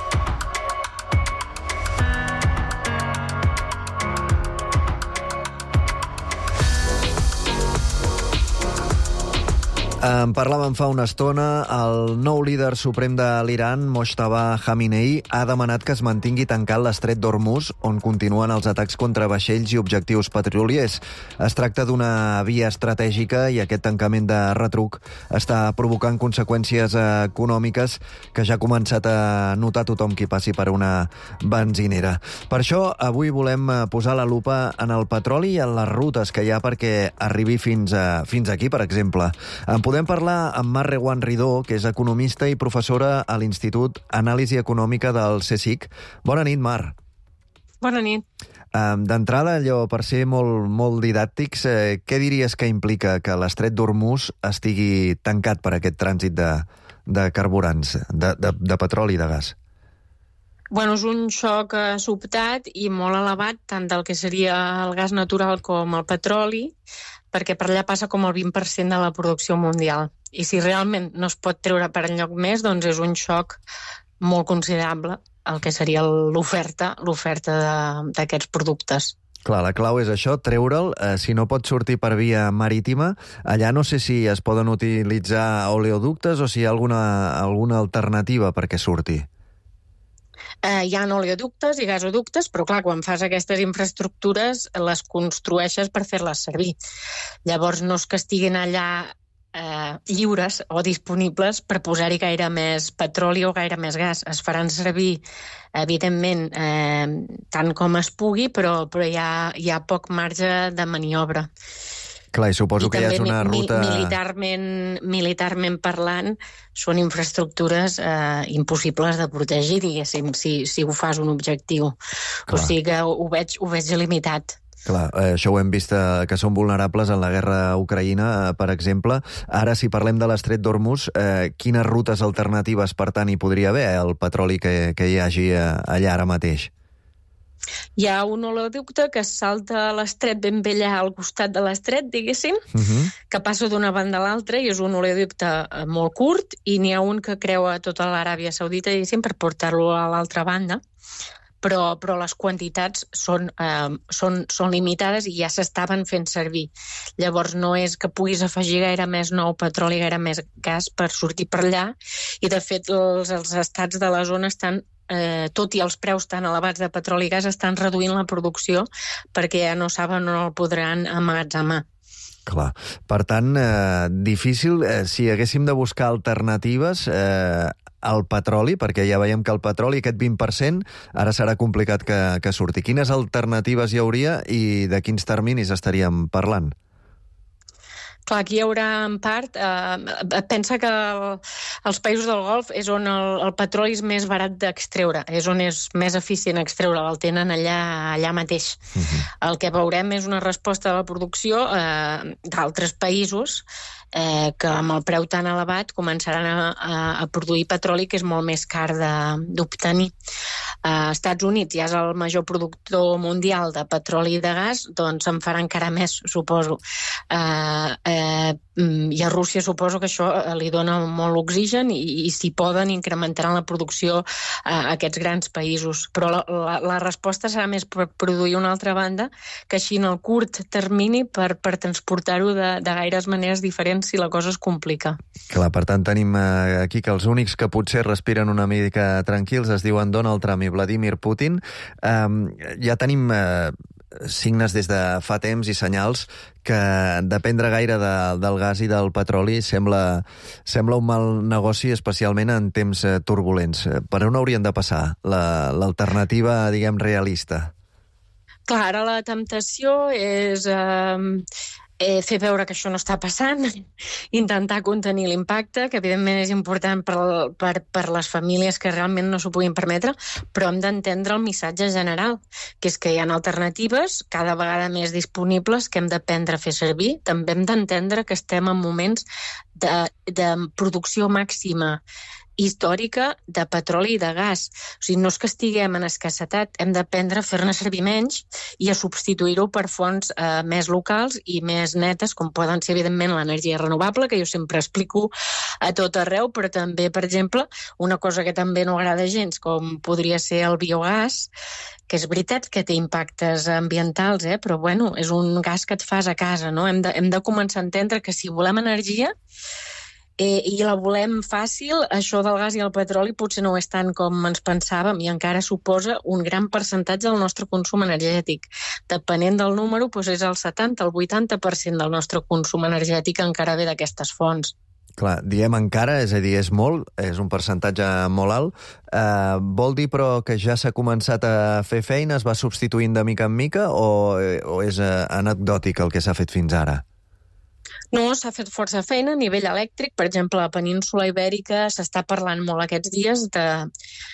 En parlàvem fa una estona, el nou líder suprem de l'Iran, Mojtaba Khamenei, ha demanat que es mantingui tancat l'estret d'Hormuz, on continuen els atacs contra vaixells i objectius petroliers. Es tracta d'una via estratègica i aquest tancament de retruc està provocant conseqüències econòmiques que ja ha començat a notar tothom qui passi per una benzinera. Per això, avui volem posar la lupa en el petroli i en les rutes que hi ha perquè arribi fins, a, fins aquí, per exemple. En podem parlar amb Mar Reguant Ridó, que és economista i professora a l'Institut Anàlisi Econòmica del CSIC. Bona nit, Mar. Bona nit. Um, D'entrada, allò, per ser molt, molt didàctics, eh, què diries que implica que l'estret d'Hormuz estigui tancat per aquest trànsit de, de carburants, de, de, de petroli i de gas? Bueno, és un xoc eh, sobtat i molt elevat, tant del que seria el gas natural com el petroli, perquè per allà passa com el vint per cent de la producció mundial. I si realment no es pot treure per enlloc més, doncs és un xoc molt considerable el que seria l'oferta l'oferta d'aquests productes. Clar, la clau és això, treure'l. Eh, si no pot sortir per via marítima, allà no sé si es poden utilitzar oleoductes o si hi ha alguna, alguna alternativa perquè surti. Eh, hi ha oleoductes i gasoductes, però clar, quan fas aquestes infraestructures les construeixes per fer-les servir. Llavors no és que estiguin allà eh, lliures o disponibles per posar-hi gaire més petroli o gaire més gas. Es faran servir, evidentment, eh, tant com es pugui, però, però hi ha, hi ha poc marge de maniobra. Clar, i suposo I que ja és una mi, ruta... militarment, militarment parlant, són infraestructures eh, impossibles de protegir, diguéssim, si, si ho fas un objectiu. Clar. O sigui que ho veig, ho veig limitat. Clar, eh, això ho hem vist eh, que són vulnerables en la guerra a Ucraïna, eh, per exemple. Ara, si parlem de l'estret d'Hormuz, eh, quines rutes alternatives, per tant, hi podria haver el petroli que, que hi hagi eh, allà ara mateix? Hi ha un oleoducte que salta l'estret ben bé allà al costat de l'estret, diguéssim, Uh-huh. que passa d'una banda a l'altra i és un oleoducte eh, molt curt, i n'hi ha un que creua tota l'Aràbia Saudita, diguéssim, per portar-lo a l'altra banda, però, però les quantitats són, eh, són, són limitades i ja s'estaven fent servir. Llavors no és que puguis afegir gaire més nou petroli, gaire més gas per sortir per allà, i de fet els, els estats de la zona estan Eh, tot i els preus tan elevats de petroli i gas, estan reduint la producció perquè ja no saben on el podran emmagatzemar. Clar. Per tant, eh, difícil, eh, si haguéssim de buscar alternatives eh, al petroli, perquè ja veiem que el petroli, aquest vint per cent, ara serà complicat que, que surti. Quines alternatives hi hauria i de quins terminis estaríem parlant? Clar, aquí hi haurà, en part, eh, pensa que el, els països del Golf és on el, el petroli és més barat d'extreure, és on és més eficient extreure, el tenen allà, allà mateix. Uh-huh. El que veurem és una resposta a la producció eh, d'altres països eh, que amb el preu tan elevat començaran a, a, a produir petroli, que és molt més car d'obtenir. Eh, Estats Units ja és el major productor mundial de petroli i de gas, doncs en farà encara més, suposo. Eh, eh, I a Rússia suposo que això li dona molt oxigen i, i si poden incrementaran la producció a aquests grans països. Però la, la, la resposta serà més per produir una altra banda, que així en el curt termini per, per transportar-ho de, de gaires maneres diferents si la cosa es complica. Clar, per tant tenim eh, aquí que els únics que potser respiren una mica tranquils es diuen Donald Trump i Vladimir Putin. Um, ja tenim eh, signes des de fa temps i senyals que dependre gaire de, del gas i del petroli sembla, sembla un mal negoci, especialment en temps eh, turbulents. Per on haurien de passar l'alternativa, la, diguem, realista? Clar, ara la temptació és eh, eh, fer veure que això no està passant, intentar contenir l'impacte, que evidentment és important per, per, per les famílies que realment no s'ho puguin permetre, però hem d'entendre el missatge general, que és que hi ha alternatives cada vegada més disponibles que hem d'aprendre a fer servir. També hem d'entendre que estem en moments de, de producció màxima històrica de petroli i de gas. O sigui, no és que estiguem en escassetat, hem d'aprendre a fer-ne servir menys i a substituir-ho per fonts eh, més locals i més netes, com poden ser, evidentment, l'energia renovable, que jo sempre explico a tot arreu, però també, per exemple, una cosa que també no agrada gens, com podria ser el biogàs, que és veritat que té impactes ambientals, eh? Però bueno, és un gas que et fas a casa, no? Hem de, hem de començar a entendre que si volem energia Eh, i la volem fàcil, això del gas i el petroli potser no és tant com ens pensàvem i encara suposa un gran percentatge del nostre consum energètic. Depenent del número, doncs és el setanta, el vuitanta per cent del nostre consum energètic encara ve d'aquestes fonts. Clar, diem encara, és a dir, és molt, és un percentatge molt alt. Eh, vol dir, però, que ja s'ha començat a fer feina, es va substituint de mica en mica, o, o és eh, anecdòtic el que s'ha fet fins ara? No, s'ha fet força feina a nivell elèctric. Per exemple, a la península Ibèrica s'està parlant molt aquests dies de,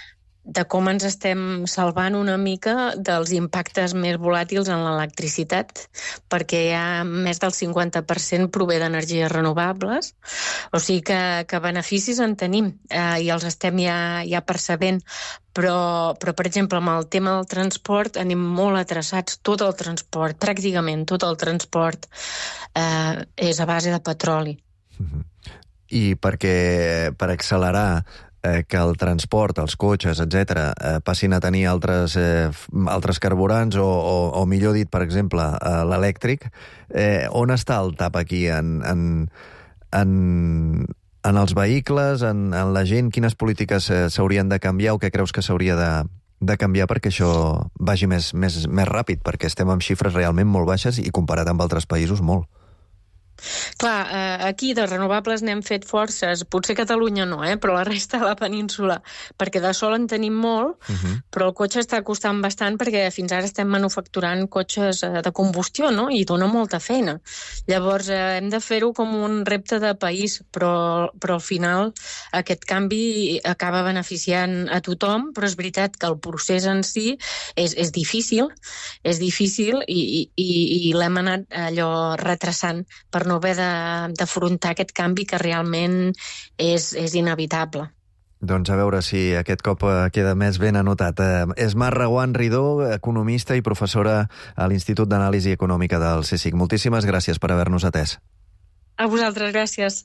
de com ens estem salvant una mica dels impactes més volàtils en l'electricitat, perquè ja més del cinquanta per cent prové d'energies renovables, o sigui que, que beneficis en tenim eh, i els estem ja, ja percebent, però, però, per exemple, amb el tema del transport anem molt atreçats. Tot el transport, pràcticament tot el transport eh, és a base de petroli. Mm-hmm. I perquè, per accelerar que el transport, els cotxes, etcètera, eh, passin a tenir altres, eh, altres carburants o, o, o, millor dit, per exemple, eh, l'elèctric, eh, on està el tap aquí? En, en, en, en els vehicles, en, en la gent? Quines polítiques eh, s'haurien de canviar o què creus que s'hauria de, de canviar perquè això vagi més, més, més ràpid? Perquè estem amb xifres realment molt baixes i comparat amb altres països molt. Clar, eh, aquí de renovables n'hem fet forces, potser Catalunya no, eh, però la resta de la península, perquè de sol en tenim molt, uh-huh. però el cotxe està costant bastant perquè fins ara estem manufacturant cotxes eh, de combustió, no?, i dona molta feina. Llavors eh, hem de fer-ho com un repte de país, però, però al final aquest canvi acaba beneficiant a tothom, però és veritat que el procés en si és, és difícil, és difícil i, i, i l'hem anat allò retrasant per no haver d'afrontar aquest canvi que realment és, és inevitable. Doncs a veure si aquest cop queda més ben anotat. Esmar Reguant Ridó, economista i professora a l'Institut d'Anàlisi Econòmica del CSIC. Moltíssimes gràcies per haver-nos atès. A vosaltres, gràcies.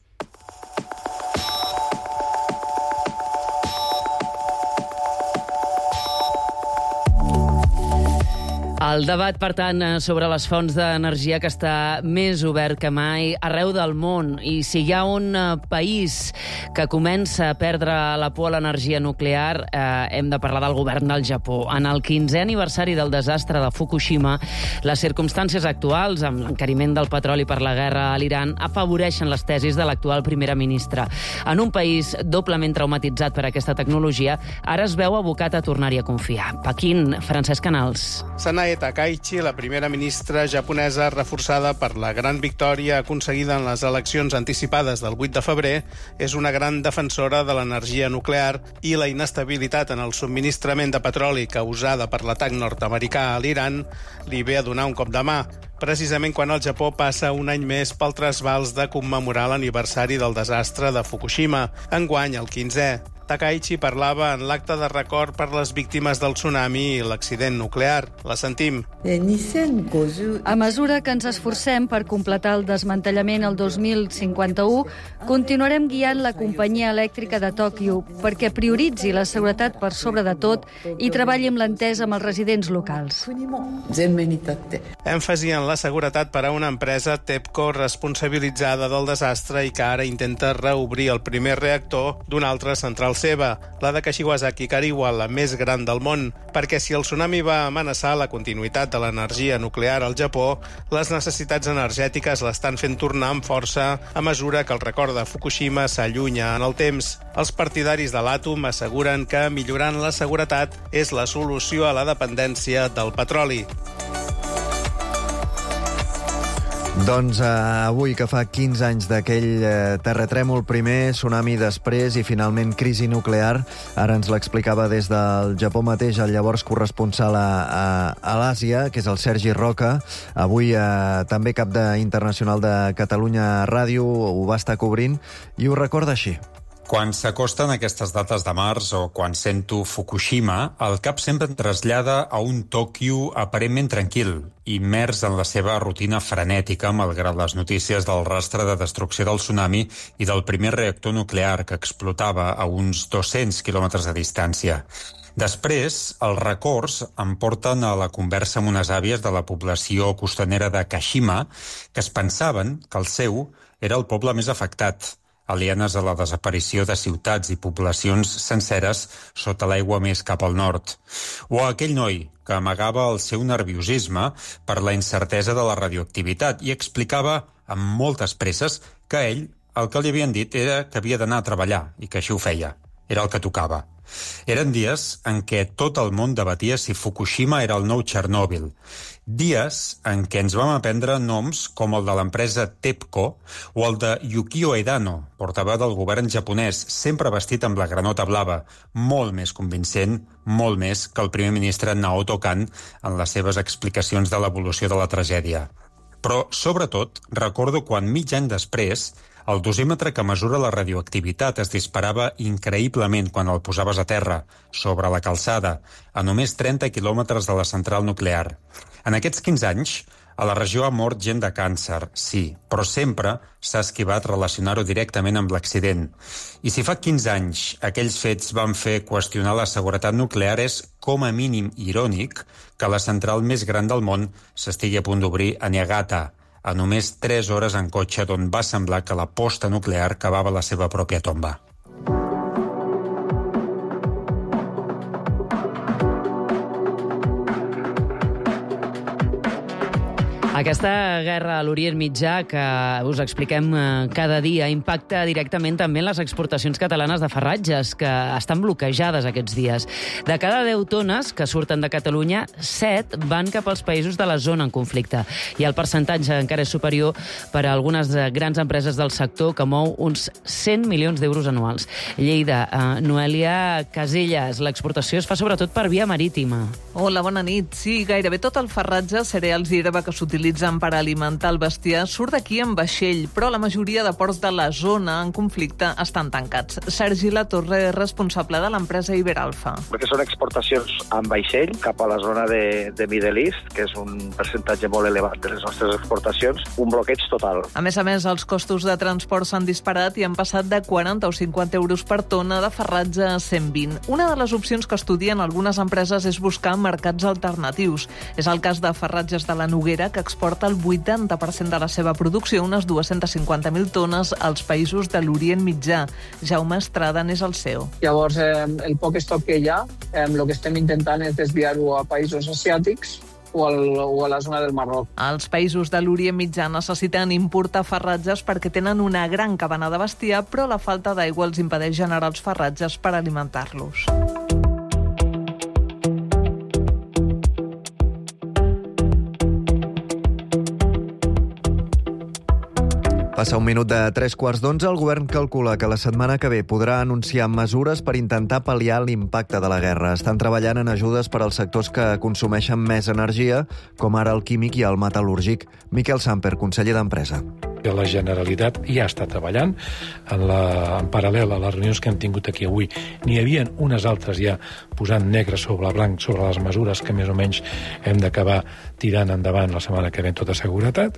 El debat, per tant, sobre les fonts d'energia que està més obert que mai arreu del món. I si hi ha un país que comença a perdre la por a l'energia nuclear, eh, hem de parlar del govern del Japó. En el quinzè aniversari del desastre de Fukushima, les circumstàncies actuals, amb l'encariment del petroli per la guerra a l'Iran, afavoreixen les tesis de l'actual primera ministra. En un país doblement traumatitzat per aquesta tecnologia, ara es veu abocat a tornar-hi a confiar. Pequín, Francesc Canals. Sanae Takaichi, la primera ministra japonesa reforçada per la gran victòria aconseguida en les eleccions anticipades del vuit de febrer, és una gran defensora de l'energia nuclear i la inestabilitat en el subministrament de petroli causada per l'atac nord-americà a l'Iran li ve a donar un cop de mà, precisament quan el Japó passa un any més pel trasbals de commemorar l'aniversari del desastre de Fukushima, enguany el quinzè. Takaichi parlava en l'acte de record per les víctimes del tsunami i l'accident nuclear. La sentim. A mesura que ens esforcem per completar el desmantellament el dos mil cinquanta-u, continuarem guiant la companyia elèctrica de Tòquio perquè prioritzi la seguretat per sobre de tot i treballi amb l'entesa amb els residents locals. Èmfasi en la seguretat per a una empresa TEPCO responsabilitzada del desastre i que ara intenta reobrir el primer reactor d'una altra central seva, la de Kashiwazaki Kariwa, la més gran del món, perquè si el tsunami va amenaçar la continuïtat de l'energia nuclear al Japó, les necessitats energètiques l'estan fent tornar amb força a mesura que el record de Fukushima s'allunya en el temps. Els partidaris de l'àtom asseguren que millorant la seguretat és la solució a la dependència del petroli. Doncs eh, avui, que fa quinze anys d'aquell eh, terratrèmol primer, tsunami després i finalment crisi nuclear, ara ens l'explicava des del Japó mateix el llavors corresponsal a, a, a l'Àsia, que és el Sergi Roca. Avui eh, també cap d'Internacional de Catalunya Ràdio ho va estar cobrint i ho recorda així. Quan s'acosten aquestes dates de març o quan sento Fukushima, el cap sempre em trasllada a un Tòquio aparentment tranquil, immers en la seva rutina frenètica, malgrat les notícies del rastre de destrucció del tsunami i del primer reactor nuclear que explotava a uns dos-cents quilòmetres de distància. Després, els records em porten a la conversa amb unes àvies de la població costanera de Kashima que es pensaven que el seu era el poble més afectat, alienes a la desaparició de ciutats i poblacions senceres sota l'aigua més cap al nord. O aquell noi que amagava el seu nerviosisme per la incertesa de la radioactivitat i explicava amb moltes presses que ell el que li havien dit era que havia d'anar a treballar i que així ho feia. Era el que tocava. Eren dies en què tot el món debatia si Fukushima era el nou Txernòbil. Dies en què ens vam aprendre noms com el de l'empresa TEPCO o el de Yukio Edano, portaveu del govern japonès, sempre vestit amb la granota blava, molt més convincent, molt més que el primer ministre Naoto Kan en les seves explicacions de l'evolució de la tragèdia. Però, sobretot, recordo quan mig any després el dosímetre que mesura la radioactivitat es disparava increïblement quan el posaves a terra, sobre la calçada, a només trenta quilòmetres de la central nuclear. En aquests quinze anys, a la regió ha mort gent de càncer, sí, però sempre s'ha esquivat relacionar-ho directament amb l'accident. I si fa quinze anys aquells fets van fer qüestionar la seguretat nuclear, és com a mínim irònic que la central més gran del món s'estigui a punt d'obrir a Niigata, a només tres hores en cotxe d'on va semblar que la posta nuclear cavava la seva pròpia tomba. Aquesta guerra a l'Orient Mitjà que us expliquem cada dia impacta directament també en les exportacions catalanes de farratges, que estan bloquejades aquests dies. De cada deu tones que surten de Catalunya, set van cap als països de la zona en conflicte. I el percentatge encara és superior per a algunes grans empreses del sector que mou uns cent milions d'euros anuals. Lleida, eh, Noelia Casellas, l'exportació es fa sobretot per via marítima. Hola, bona nit. Sí, gairebé tot el farratge, cereals i herba que s'utilitzen per alimentar el bestiar surt d'aquí en vaixell, però la majoria de ports de la zona en conflicte estan tancats. Sergi Latorre, responsable de l'empresa Iberalfa. Perquè són exportacions en vaixell cap a la zona de, de Middle East, que és un percentatge molt elevat de les nostres exportacions, un bloqueig total. A més a més, els costos de transport s'han disparat i han passat de quaranta o cinquanta euros per tona de farratge a cent vint. Una de les opcions que estudien algunes empreses és buscar mercats alternatius. És el cas de Farratges de la Noguera, que exporta el vuitanta per cent de la seva producció, unes dues-centes cinquanta mil tones, als països de l'Orient Mitjà. Jaume Estrada n'és el C E O. Llavors, eh, el poc estoc que hi ha, eh, el que estem intentant és desviar-ho a països asiàtics o, al, o a la zona del Marroc. Els països de l'Orient Mitjà necessiten importar farratges perquè tenen una gran cabana de bestiar, però la falta d'aigua els impedeix generar els farratges per alimentar-los. Passa un minut de tres quarts d'onze. El govern calcula que la setmana que ve podrà anunciar mesures per intentar pal·liar l'impacte de la guerra. Estan treballant en ajudes per als sectors que consumeixen més energia, com ara el químic i el metal·lúrgic. Miquel Samper, conseller d'Empresa. La Generalitat ja està treballant en, la, en paral·lel a les reunions que hem tingut aquí avui. N'hi havia unes altres ja posant negre sobre blanc sobre les mesures que més o menys hem d'acabar tirant endavant la setmana que ve amb tota seguretat.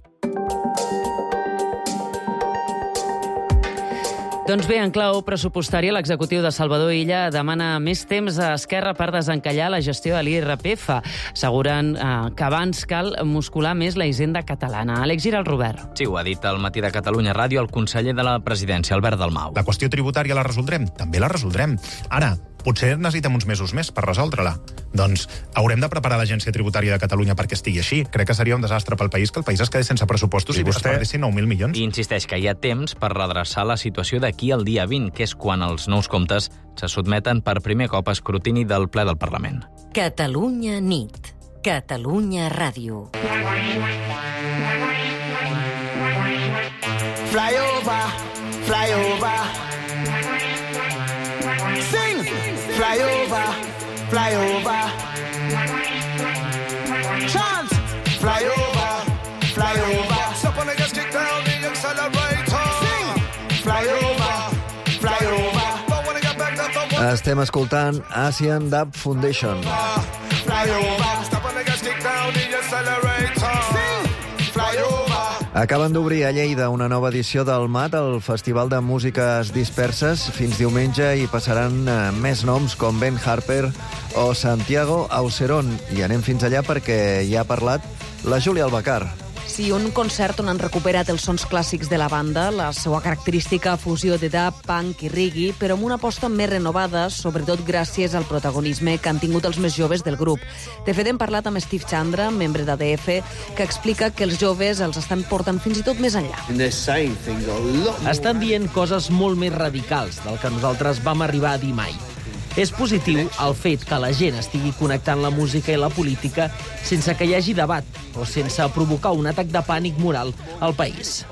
Doncs bé, en clau pressupostària, l'executiu de Salvador Illa demana més temps a Esquerra per desencallar la gestió de l'I R P F, assegurant eh, que abans cal muscular més la hisenda catalana. Àlex Giral Robert. Sí, ho ha dit al Matí de Catalunya Ràdio el conseller de la Presidència, Albert Dalmau. La qüestió tributària la resoldrem? També la resoldrem. Ara, potser necessitem uns mesos més per resoldre-la. Doncs haurem de preparar l'Agència Tributària de Catalunya perquè estigui així. Crec que seria un desastre pel país que el país es quedés sense pressupostos i, i vostè... es perdessin nou mil milions. I insisteix que hi ha temps per redreçar la situació d'aquí al dia vint, que és quan els nous comptes se sotmeten per primer cop a escrutini del ple del Parlament. Catalunya nit. Catalunya Ràdio. Fly over, fly over. Sing! Fly over, fly over. Chant! Fly over, fly over. Stop on the gas, kick down the accelerator. Sing! Fly over, fly over. Don't wanna get back up, don't wanna... Estem escoltant Asian Dub Foundation. Fly over, stop on the gas, kick down the accelerator. Sing! Fly over. Acaben d'obrir a Lleida una nova edició del M A T, el Festival de Músiques Disperses. Fins diumenge hi passaran eh, més noms com Ben Harper o Santiago Auserón. I anem fins allà perquè hi ha parlat la Júlia Albacar. Sí, un concert on han recuperat els sons clàssics de la banda, la seva característica fusió de dub, punk i reggae, però amb una aposta més renovada, sobretot gràcies al protagonisme que han tingut els més joves del grup. De fet, hem parlat amb Steve Chandra, membre d'A D F, que explica que els joves els estan portant fins i tot més enllà. Estan dient coses molt més radicals del que nosaltres vam arribar a dir mai. És positiu el fet que la gent estigui connectant la música i la política sense que hi hagi debat o sense provocar un atac de pànic moral al país.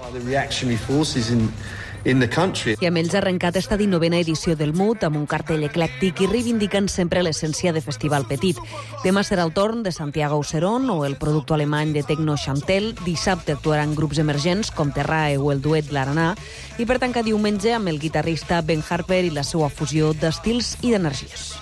I amb ells ha arrencat esta dinovena edició del M U T amb un cartell eclèctic i reivindicant sempre l'essència de Festival Petit. Demà serà el torn de Santiago Auserón o el productor alemany de Tecno Chantel. Dissabte actuaran grups emergents com Terrae o el duet L'Aranà. I per tancar diumenge amb el guitarrista Ben Harper i la seva fusió d'estils i d'energies.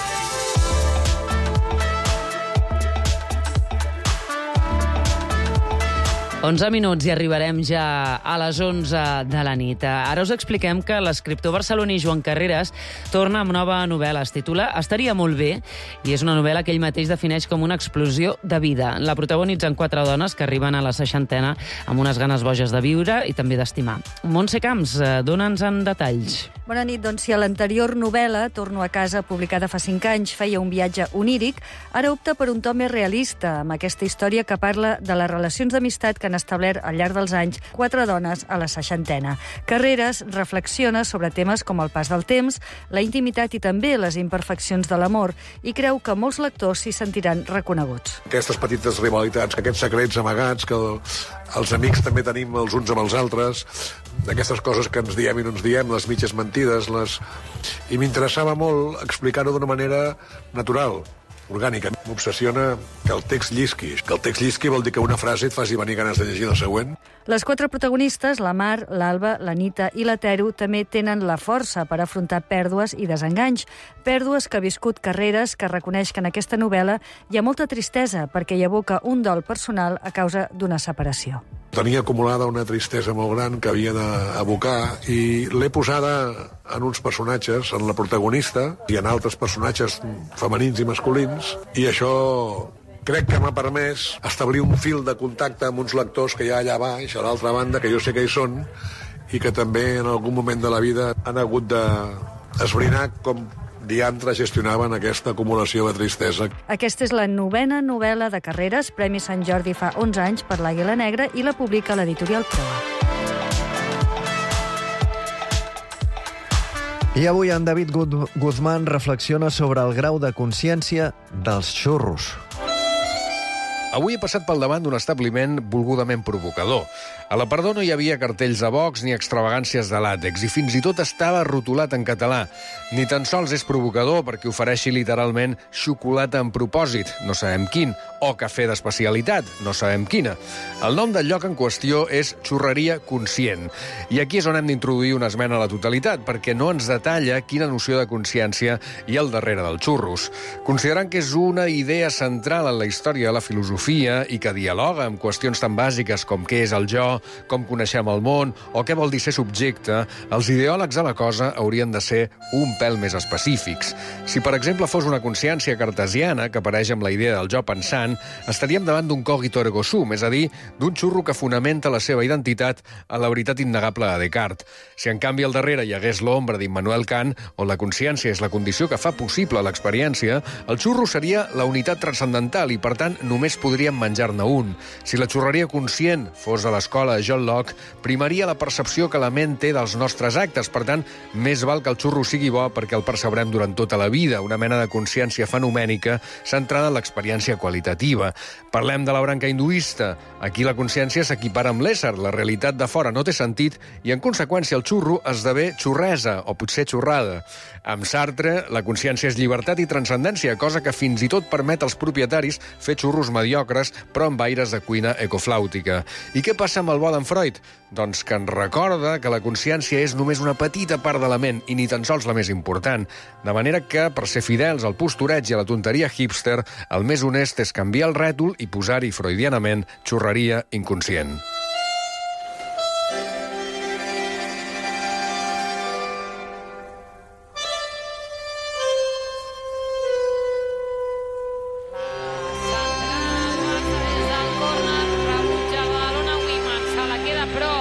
onze minuts i arribarem ja a les onze de la nit. Ara us expliquem que l'escriptor barceloní Joan Carreras torna amb nova novel·la. Es titula Estaria molt bé i és una novel·la que ell mateix defineix com una explosió de vida. La protagonitzen quatre dones que arriben a la seixantena amb unes ganes boges de viure i també d'estimar. Montse Camps, dona'ns en detalls. Bona nit. Doncs si a l'anterior novel·la, Torno a casa, publicada fa cinc anys, feia un viatge oníric, ara opta per un to més realista, amb aquesta història que parla de les relacions d'amistat que han establert al llarg dels anys quatre dones a la seixantena. Carreras reflexiona sobre temes com el pas del temps, la intimitat i també les imperfeccions de l'amor i creu que molts lectors s'hi sentiran reconeguts. Aquestes petites rivalitats, aquests secrets amagats que els amics també tenim els uns amb els altres, d'aquestes coses que ens diem i no ens diem, les mitges mentides, les... i m'interessava molt explicar-ho d'una manera natural, orgànica. M'obsessiona que el text llisqui. Que el text llisqui vol dir que una frase et faci venir ganes de llegir la següent. Les quatre protagonistes, la Mar, l'Alba, l'Anita i la Tero, també tenen la força per afrontar pèrdues i desenganys. Pèrdues que ha viscut Carreras, que reconeix que en aquesta novel·la hi ha molta tristesa perquè hi evoca un dol personal a causa d'una separació. Tenia acumulada una tristesa molt gran que havia d'abocar i l'he posada en uns personatges, en la protagonista i en altres personatges femenins i masculins, i això crec que m'ha permès establir un fil de contacte amb uns lectors que hi ha allà baix, a l'altra banda, que jo sé que hi són, i que també en algun moment de la vida han hagut d'esbrinar com diantre gestionaven aquesta acumulació de tristesa. Aquesta és la novena novel·la de Carreras, Premi Sant Jordi fa onze anys per l'Àguila Negra, i la publica l'editorial Proa. I avui en David Guzmán reflexiona sobre el grau de consciència dels xurros. Avui he passat pel davant d'un establiment volgudament provocador. A l'aparador no hi havia cartells de Vox ni extravagàncies de làtex i fins i tot estava rotulat en català. Ni tan sols és provocador perquè ofereixi literalment xocolata en propòsit, no sabem quin, o cafè d'especialitat, no sabem quina. El nom del lloc en qüestió és Xurreria Conscient. I aquí és on hem d'introduir una esmena a la totalitat, perquè no ens detalla quina noció de consciència hi ha al darrere dels xurros. Considerant que és una idea central en la història de la filosofia i que dialoga amb qüestions tan bàsiques com què és el jo, com coneixem el món o què vol dir ser subjecte, els ideòlegs de la cosa haurien de ser un pèl més específics. Si, per exemple, fos una consciència cartesiana que apareix amb la idea del jo pensant, estaríem davant d'un cogito ergo sum, és a dir, d'un xurro que fonamenta la seva identitat a la veritat innegable de Descartes. Si, en canvi, al darrere hi hagués l'ombra d'Immanuel Kant, on la consciència és la condició que fa possible l'experiència, el xurro seria la unitat transcendental i, per tant, només podríem menjar-ne un. Si la xurreria conscient fos a l'escola de John Locke, primaria la percepció que la ment té dels nostres actes. Per tant, més val que el xurro sigui bo perquè el percebrem durant tota la vida, una mena de consciència fenomènica centrada en l'experiència qualitativa. Parlem de la branca hinduista. Aquí la consciència s'equipara amb l'ésser, la realitat de fora no té sentit i, en conseqüència, el xurro esdevé xurresa o potser xurrada. Amb Sartre, la consciència és llibertat i transcendència, cosa que fins i tot permet als propietaris fer xurros mediocres però amb aires de cuina ecoflàutica. I què passa amb el bo d'en Freud? Doncs que ens recorda que la consciència és només una petita part de la ment i ni tan sols la més important. De manera que, per ser fidels al postureig i a la tonteria hipster, el més honest és canviar el rètol i posar-hi freudianament xurreria inconscient.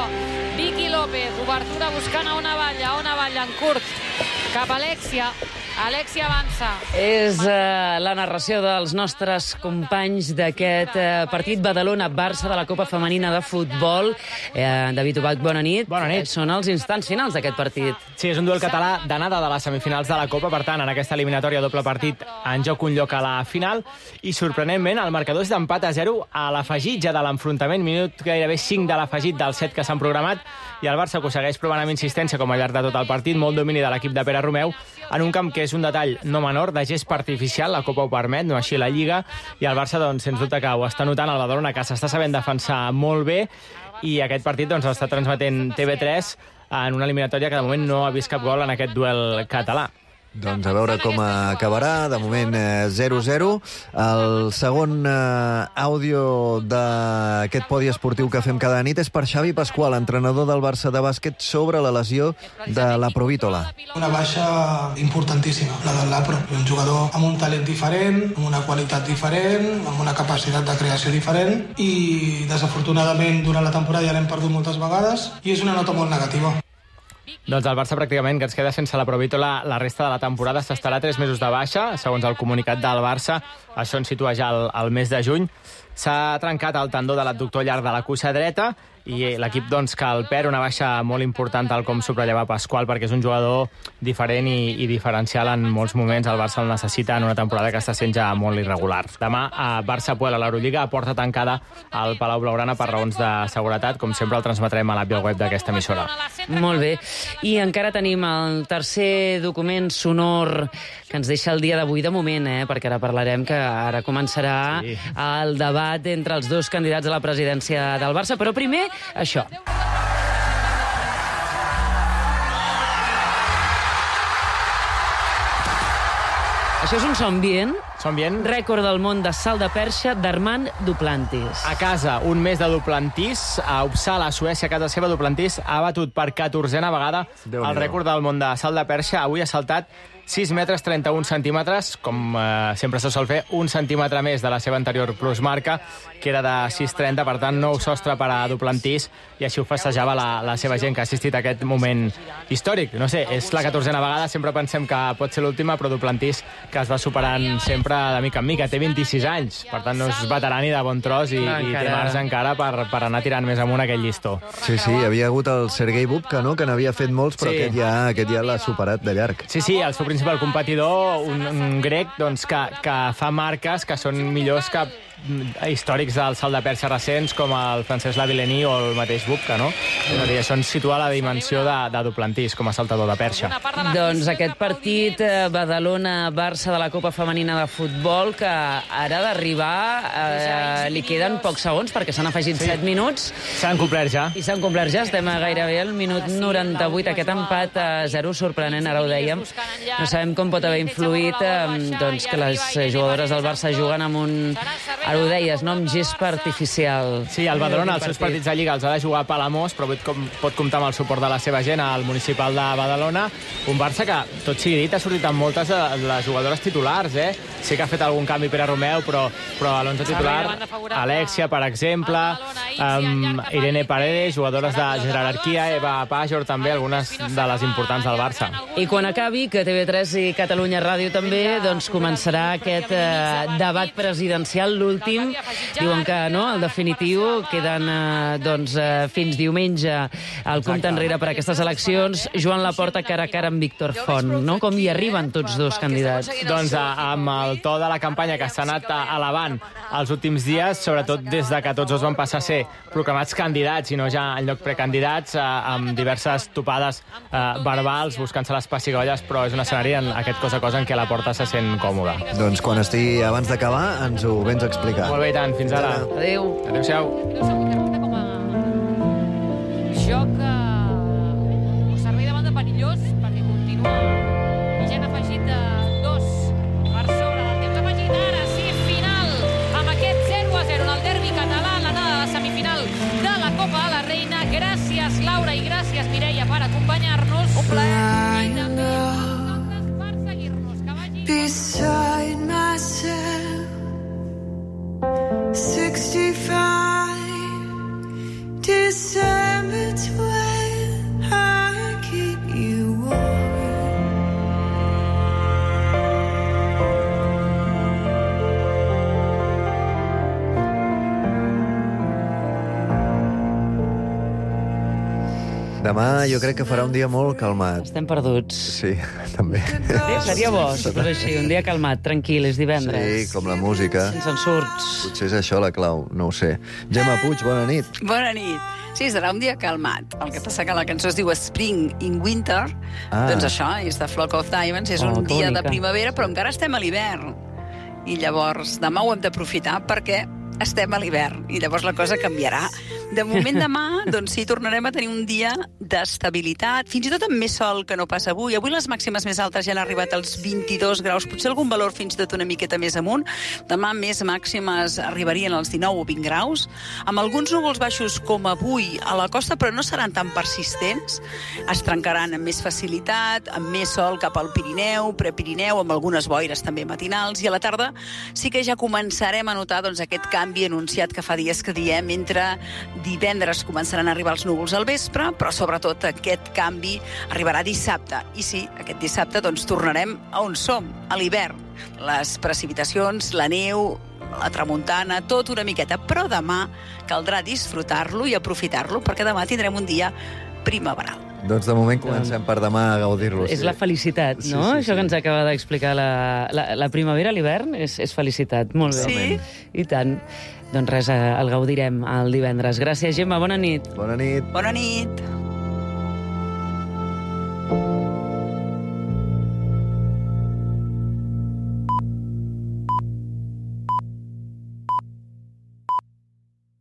Obertura buscant a una balla, a una balla en curt cap a Alexia. Alexia avança. És uh, la narració dels nostres companys d'aquest uh, partit Badalona-Barça de la Copa Femenina de Futbol. Uh, David Ubach, bona nit. Bona nit. Són els instants finals d'aquest partit. Sí, és un duel català d'anada de les semifinals de la Copa, per tant, en aquesta eliminatòria doble partit en joc un lloc a la final, i sorprenentment el marcador és d'empat a zero a l'afegit ja de l'enfrontament, minut gairebé cinc de l'afegit dels set que s'han programat, i el Barça, que ho segueix provant amb insistència com al llarg de tot el partit, molt domini de l'equip de Pere Romeu, en un camp que és un detall no menor, de gest artificial, la Copa ho permet, no així la Lliga, i el Barça, doncs, sens dubte que ho està notant, el Badalona, que s'està sabent defensar molt bé, i aquest partit doncs, està transmetent T V tres en una eliminatòria que de moment no ha vist cap gol en aquest duel català. Doncs a veure com acabarà. De moment zero zero. El segon eh, àudio d'aquest podi esportiu que fem cada nit és per Xavi Pasqual, entrenador del Barça de bàsquet, sobre la lesió de la Provítola. Una baixa importantíssima, la del Lapro. Un jugador amb un talent diferent, amb una qualitat diferent, amb una capacitat de creació diferent, i desafortunadament durant la temporada ja l'hem perdut moltes vegades i és una nota molt negativa. Doncs el Barça pràcticament, que ens queda sense la Provítola la resta de la temporada, s'estarà tres mesos de baixa, segons el comunicat del Barça. Això ens situa ja al, al mes de juny. S'ha trencat el tendó de l'adductor llarg de la cuixa dreta i l'equip, doncs, que el perd, una baixa molt important, tal com subratllava Pasqual, perquè és un jugador diferent i, i diferencial en molts moments. El Barça el necessita en una temporada que està sent ja molt irregular. Demà a Barça-Puel a l'Eurolliga, a porta tancada al Palau Blaugrana per raons de seguretat. Com sempre, el transmetrem a l'app i al web d'aquesta emissora. Molt bé. I encara tenim el tercer document sonor que ens deixa el dia d'avui de moment, eh? Perquè ara parlarem que ara començarà sí. el debat entre els dos candidats a la presidència del Barça. Però primer, això. Això és un Sonbient. Sonbient. Rècord del món de salt de perxa d'Armand Duplantis. A casa, un mes de Duplantis. A Uppsala, a Suècia, a casa seva, Duplantis ha batut per catorzena vegada el rècord del món de salt de perxa. Avui ha saltat sis metres trenta-un centímetres, com eh, sempre se sol fer, un centímetre més de la seva anterior plusmarca, que era de sis trenta, per tant, nou sostre per a Duplantis, i així ho festejava la, la seva gent que ha assistit a aquest moment històric. No sé, és la catorzena vegada, sempre pensem que pot ser l'última, però Duplantis, que es va superant sempre de mica en mica, té vint-i-sis anys, per tant, no és veterani de bon tros i, i té marge encara per, per anar tirant més amunt aquell llistó. Sí, sí, hi havia hagut el Sergei Bubka, no?, que n'havia fet molts, però sí. aquest ja, aquest ja l'ha superat de llarg. Sí, sí, el seu principal competidor, un, un grec doncs, que, que fa marques que són millors que històrics del salt de perxa recents, com el Francesc Lavillenie o el mateix Bubka, no? És a dir, això ens situa la dimensió de, de Duplantis com a saltador de perxa. Doncs aquest partit eh, Badalona-Barça de la Copa Femenina de Futbol, que ara d'arribar eh, li queden pocs segons, perquè s'han afegit sí. set minuts. S'han complert ja. I s'han complert ja, estem a gairebé al minut noranta-vuit. Aquest empat a zero, sorprenent, ara ho dèiem. No sabem com pot haver influït eh, doncs, que les jugadores del Barça juguen amb un... Ara ho deies, no? Amb gespa artificial. Sí, el Badalona, els seus partits de Lliga els ha de jugar a Palamós, però pot, pot comptar amb el suport de la seva gent al municipal de Badalona. Un Barça que, tot sigui dit, ha sortit amb moltes de les jugadores titulars, eh? Sí que ha fet algun canvi Pere Romeu, però, però a l'onze titular, Alexia, per exemple, um, Irene Paredes, jugadores de jerarquia, Eva Pajor, també, algunes de les importants del Barça. I quan acabi, que T V tres i Catalunya Ràdio també, doncs començarà aquest eh, debat presidencial, l'últim. Diuen que no, el definitiu, queden eh, doncs, eh, fins diumenge al compte enrere per a aquestes eleccions. Joan Laporta cara a cara amb Víctor Font, no? Com hi arriben tots dos candidats? Doncs a, amb el to de la campanya que s'ha anat elevant els últims dies, sobretot des de que tots dos van passar a ser proclamats candidats i no ja en lloc precandidats, eh, amb diverses topades eh, verbals, buscant-se les pessigolles, però és un escenari en aquest cos a cos en què Laporta se sent còmode. Doncs quan estigui abans d'acabar ens ho vens a explicar. Molt bé, tant. Fins ara. Adéu. Adéu-siau. Joc uh, servei davant de perillós perquè continua i ja han afegit uh, dos per sobre del temps afegit. Ara sí, final amb aquest zero a zero en el derbi català, l'anada de la semifinal de la Copa de la Reina. Gràcies, Laura, i gràcies, Mireia, per acompanyar-nos. Un plaer. I també per seguir-nos. Que vagi... Beside myself sixty-five December twelfth I keep you warm Demà jo crec que farà un dia molt calmat. Estem perduts. Sí, també. Sí, seria bo, si fos així, un dia calmat, tranquil, és divendres. Sí, com la música. Sense ensurts. Potser és això la clau, no ho sé. Gemma Puig, bona nit. Bona nit. Sí, serà un dia calmat. El que passa que la cançó es diu Spring in Winter, Ah. doncs això, és de Flock of Diamonds, és Oh, un que dia bonica. de primavera, però encara estem a l'hivern. I llavors, demà ho hem d'aprofitar perquè estem a l'hivern i llavors la cosa canviarà. De moment demà, doncs sí, tornarem a tenir un dia d'estabilitat, fins i tot amb més sol que no passa avui. Avui les màximes més altes ja han arribat als vint-i-dos graus, potser algun valor fins i tot una miqueta més amunt. Demà més màximes arribarien als dinou o vint graus, amb alguns núvols baixos com avui a la costa, però no seran tan persistents. Es trencaran amb més facilitat, amb més sol cap al Pirineu, Prepirineu, amb algunes boires també matinals, i a la tarda sí que ja començarem a notar doncs, aquest canvi anunciat que fa dies que diem. Entre divendres començaran a arribar els núvols al vespre, però sobretot aquest canvi arribarà dissabte. I sí, aquest dissabte doncs, tornarem a on som, a l'hivern. Les precipitacions, la neu, la tramuntana, tot una miqueta. Però demà caldrà disfrutar-lo i aprofitar-lo, perquè demà tindrem un dia primaveral. Doncs de moment comencem per demà a gaudir-lo. És la felicitat, no? Sí, sí, Això sí. que ens acaba d'explicar la, la, la primavera, l'hivern, és, és felicitat. Molt bé. Sí? I tant. Doncs res, eh, el gaudirem el divendres. Gràcies, Gemma, bona nit. Bona nit. Bona nit.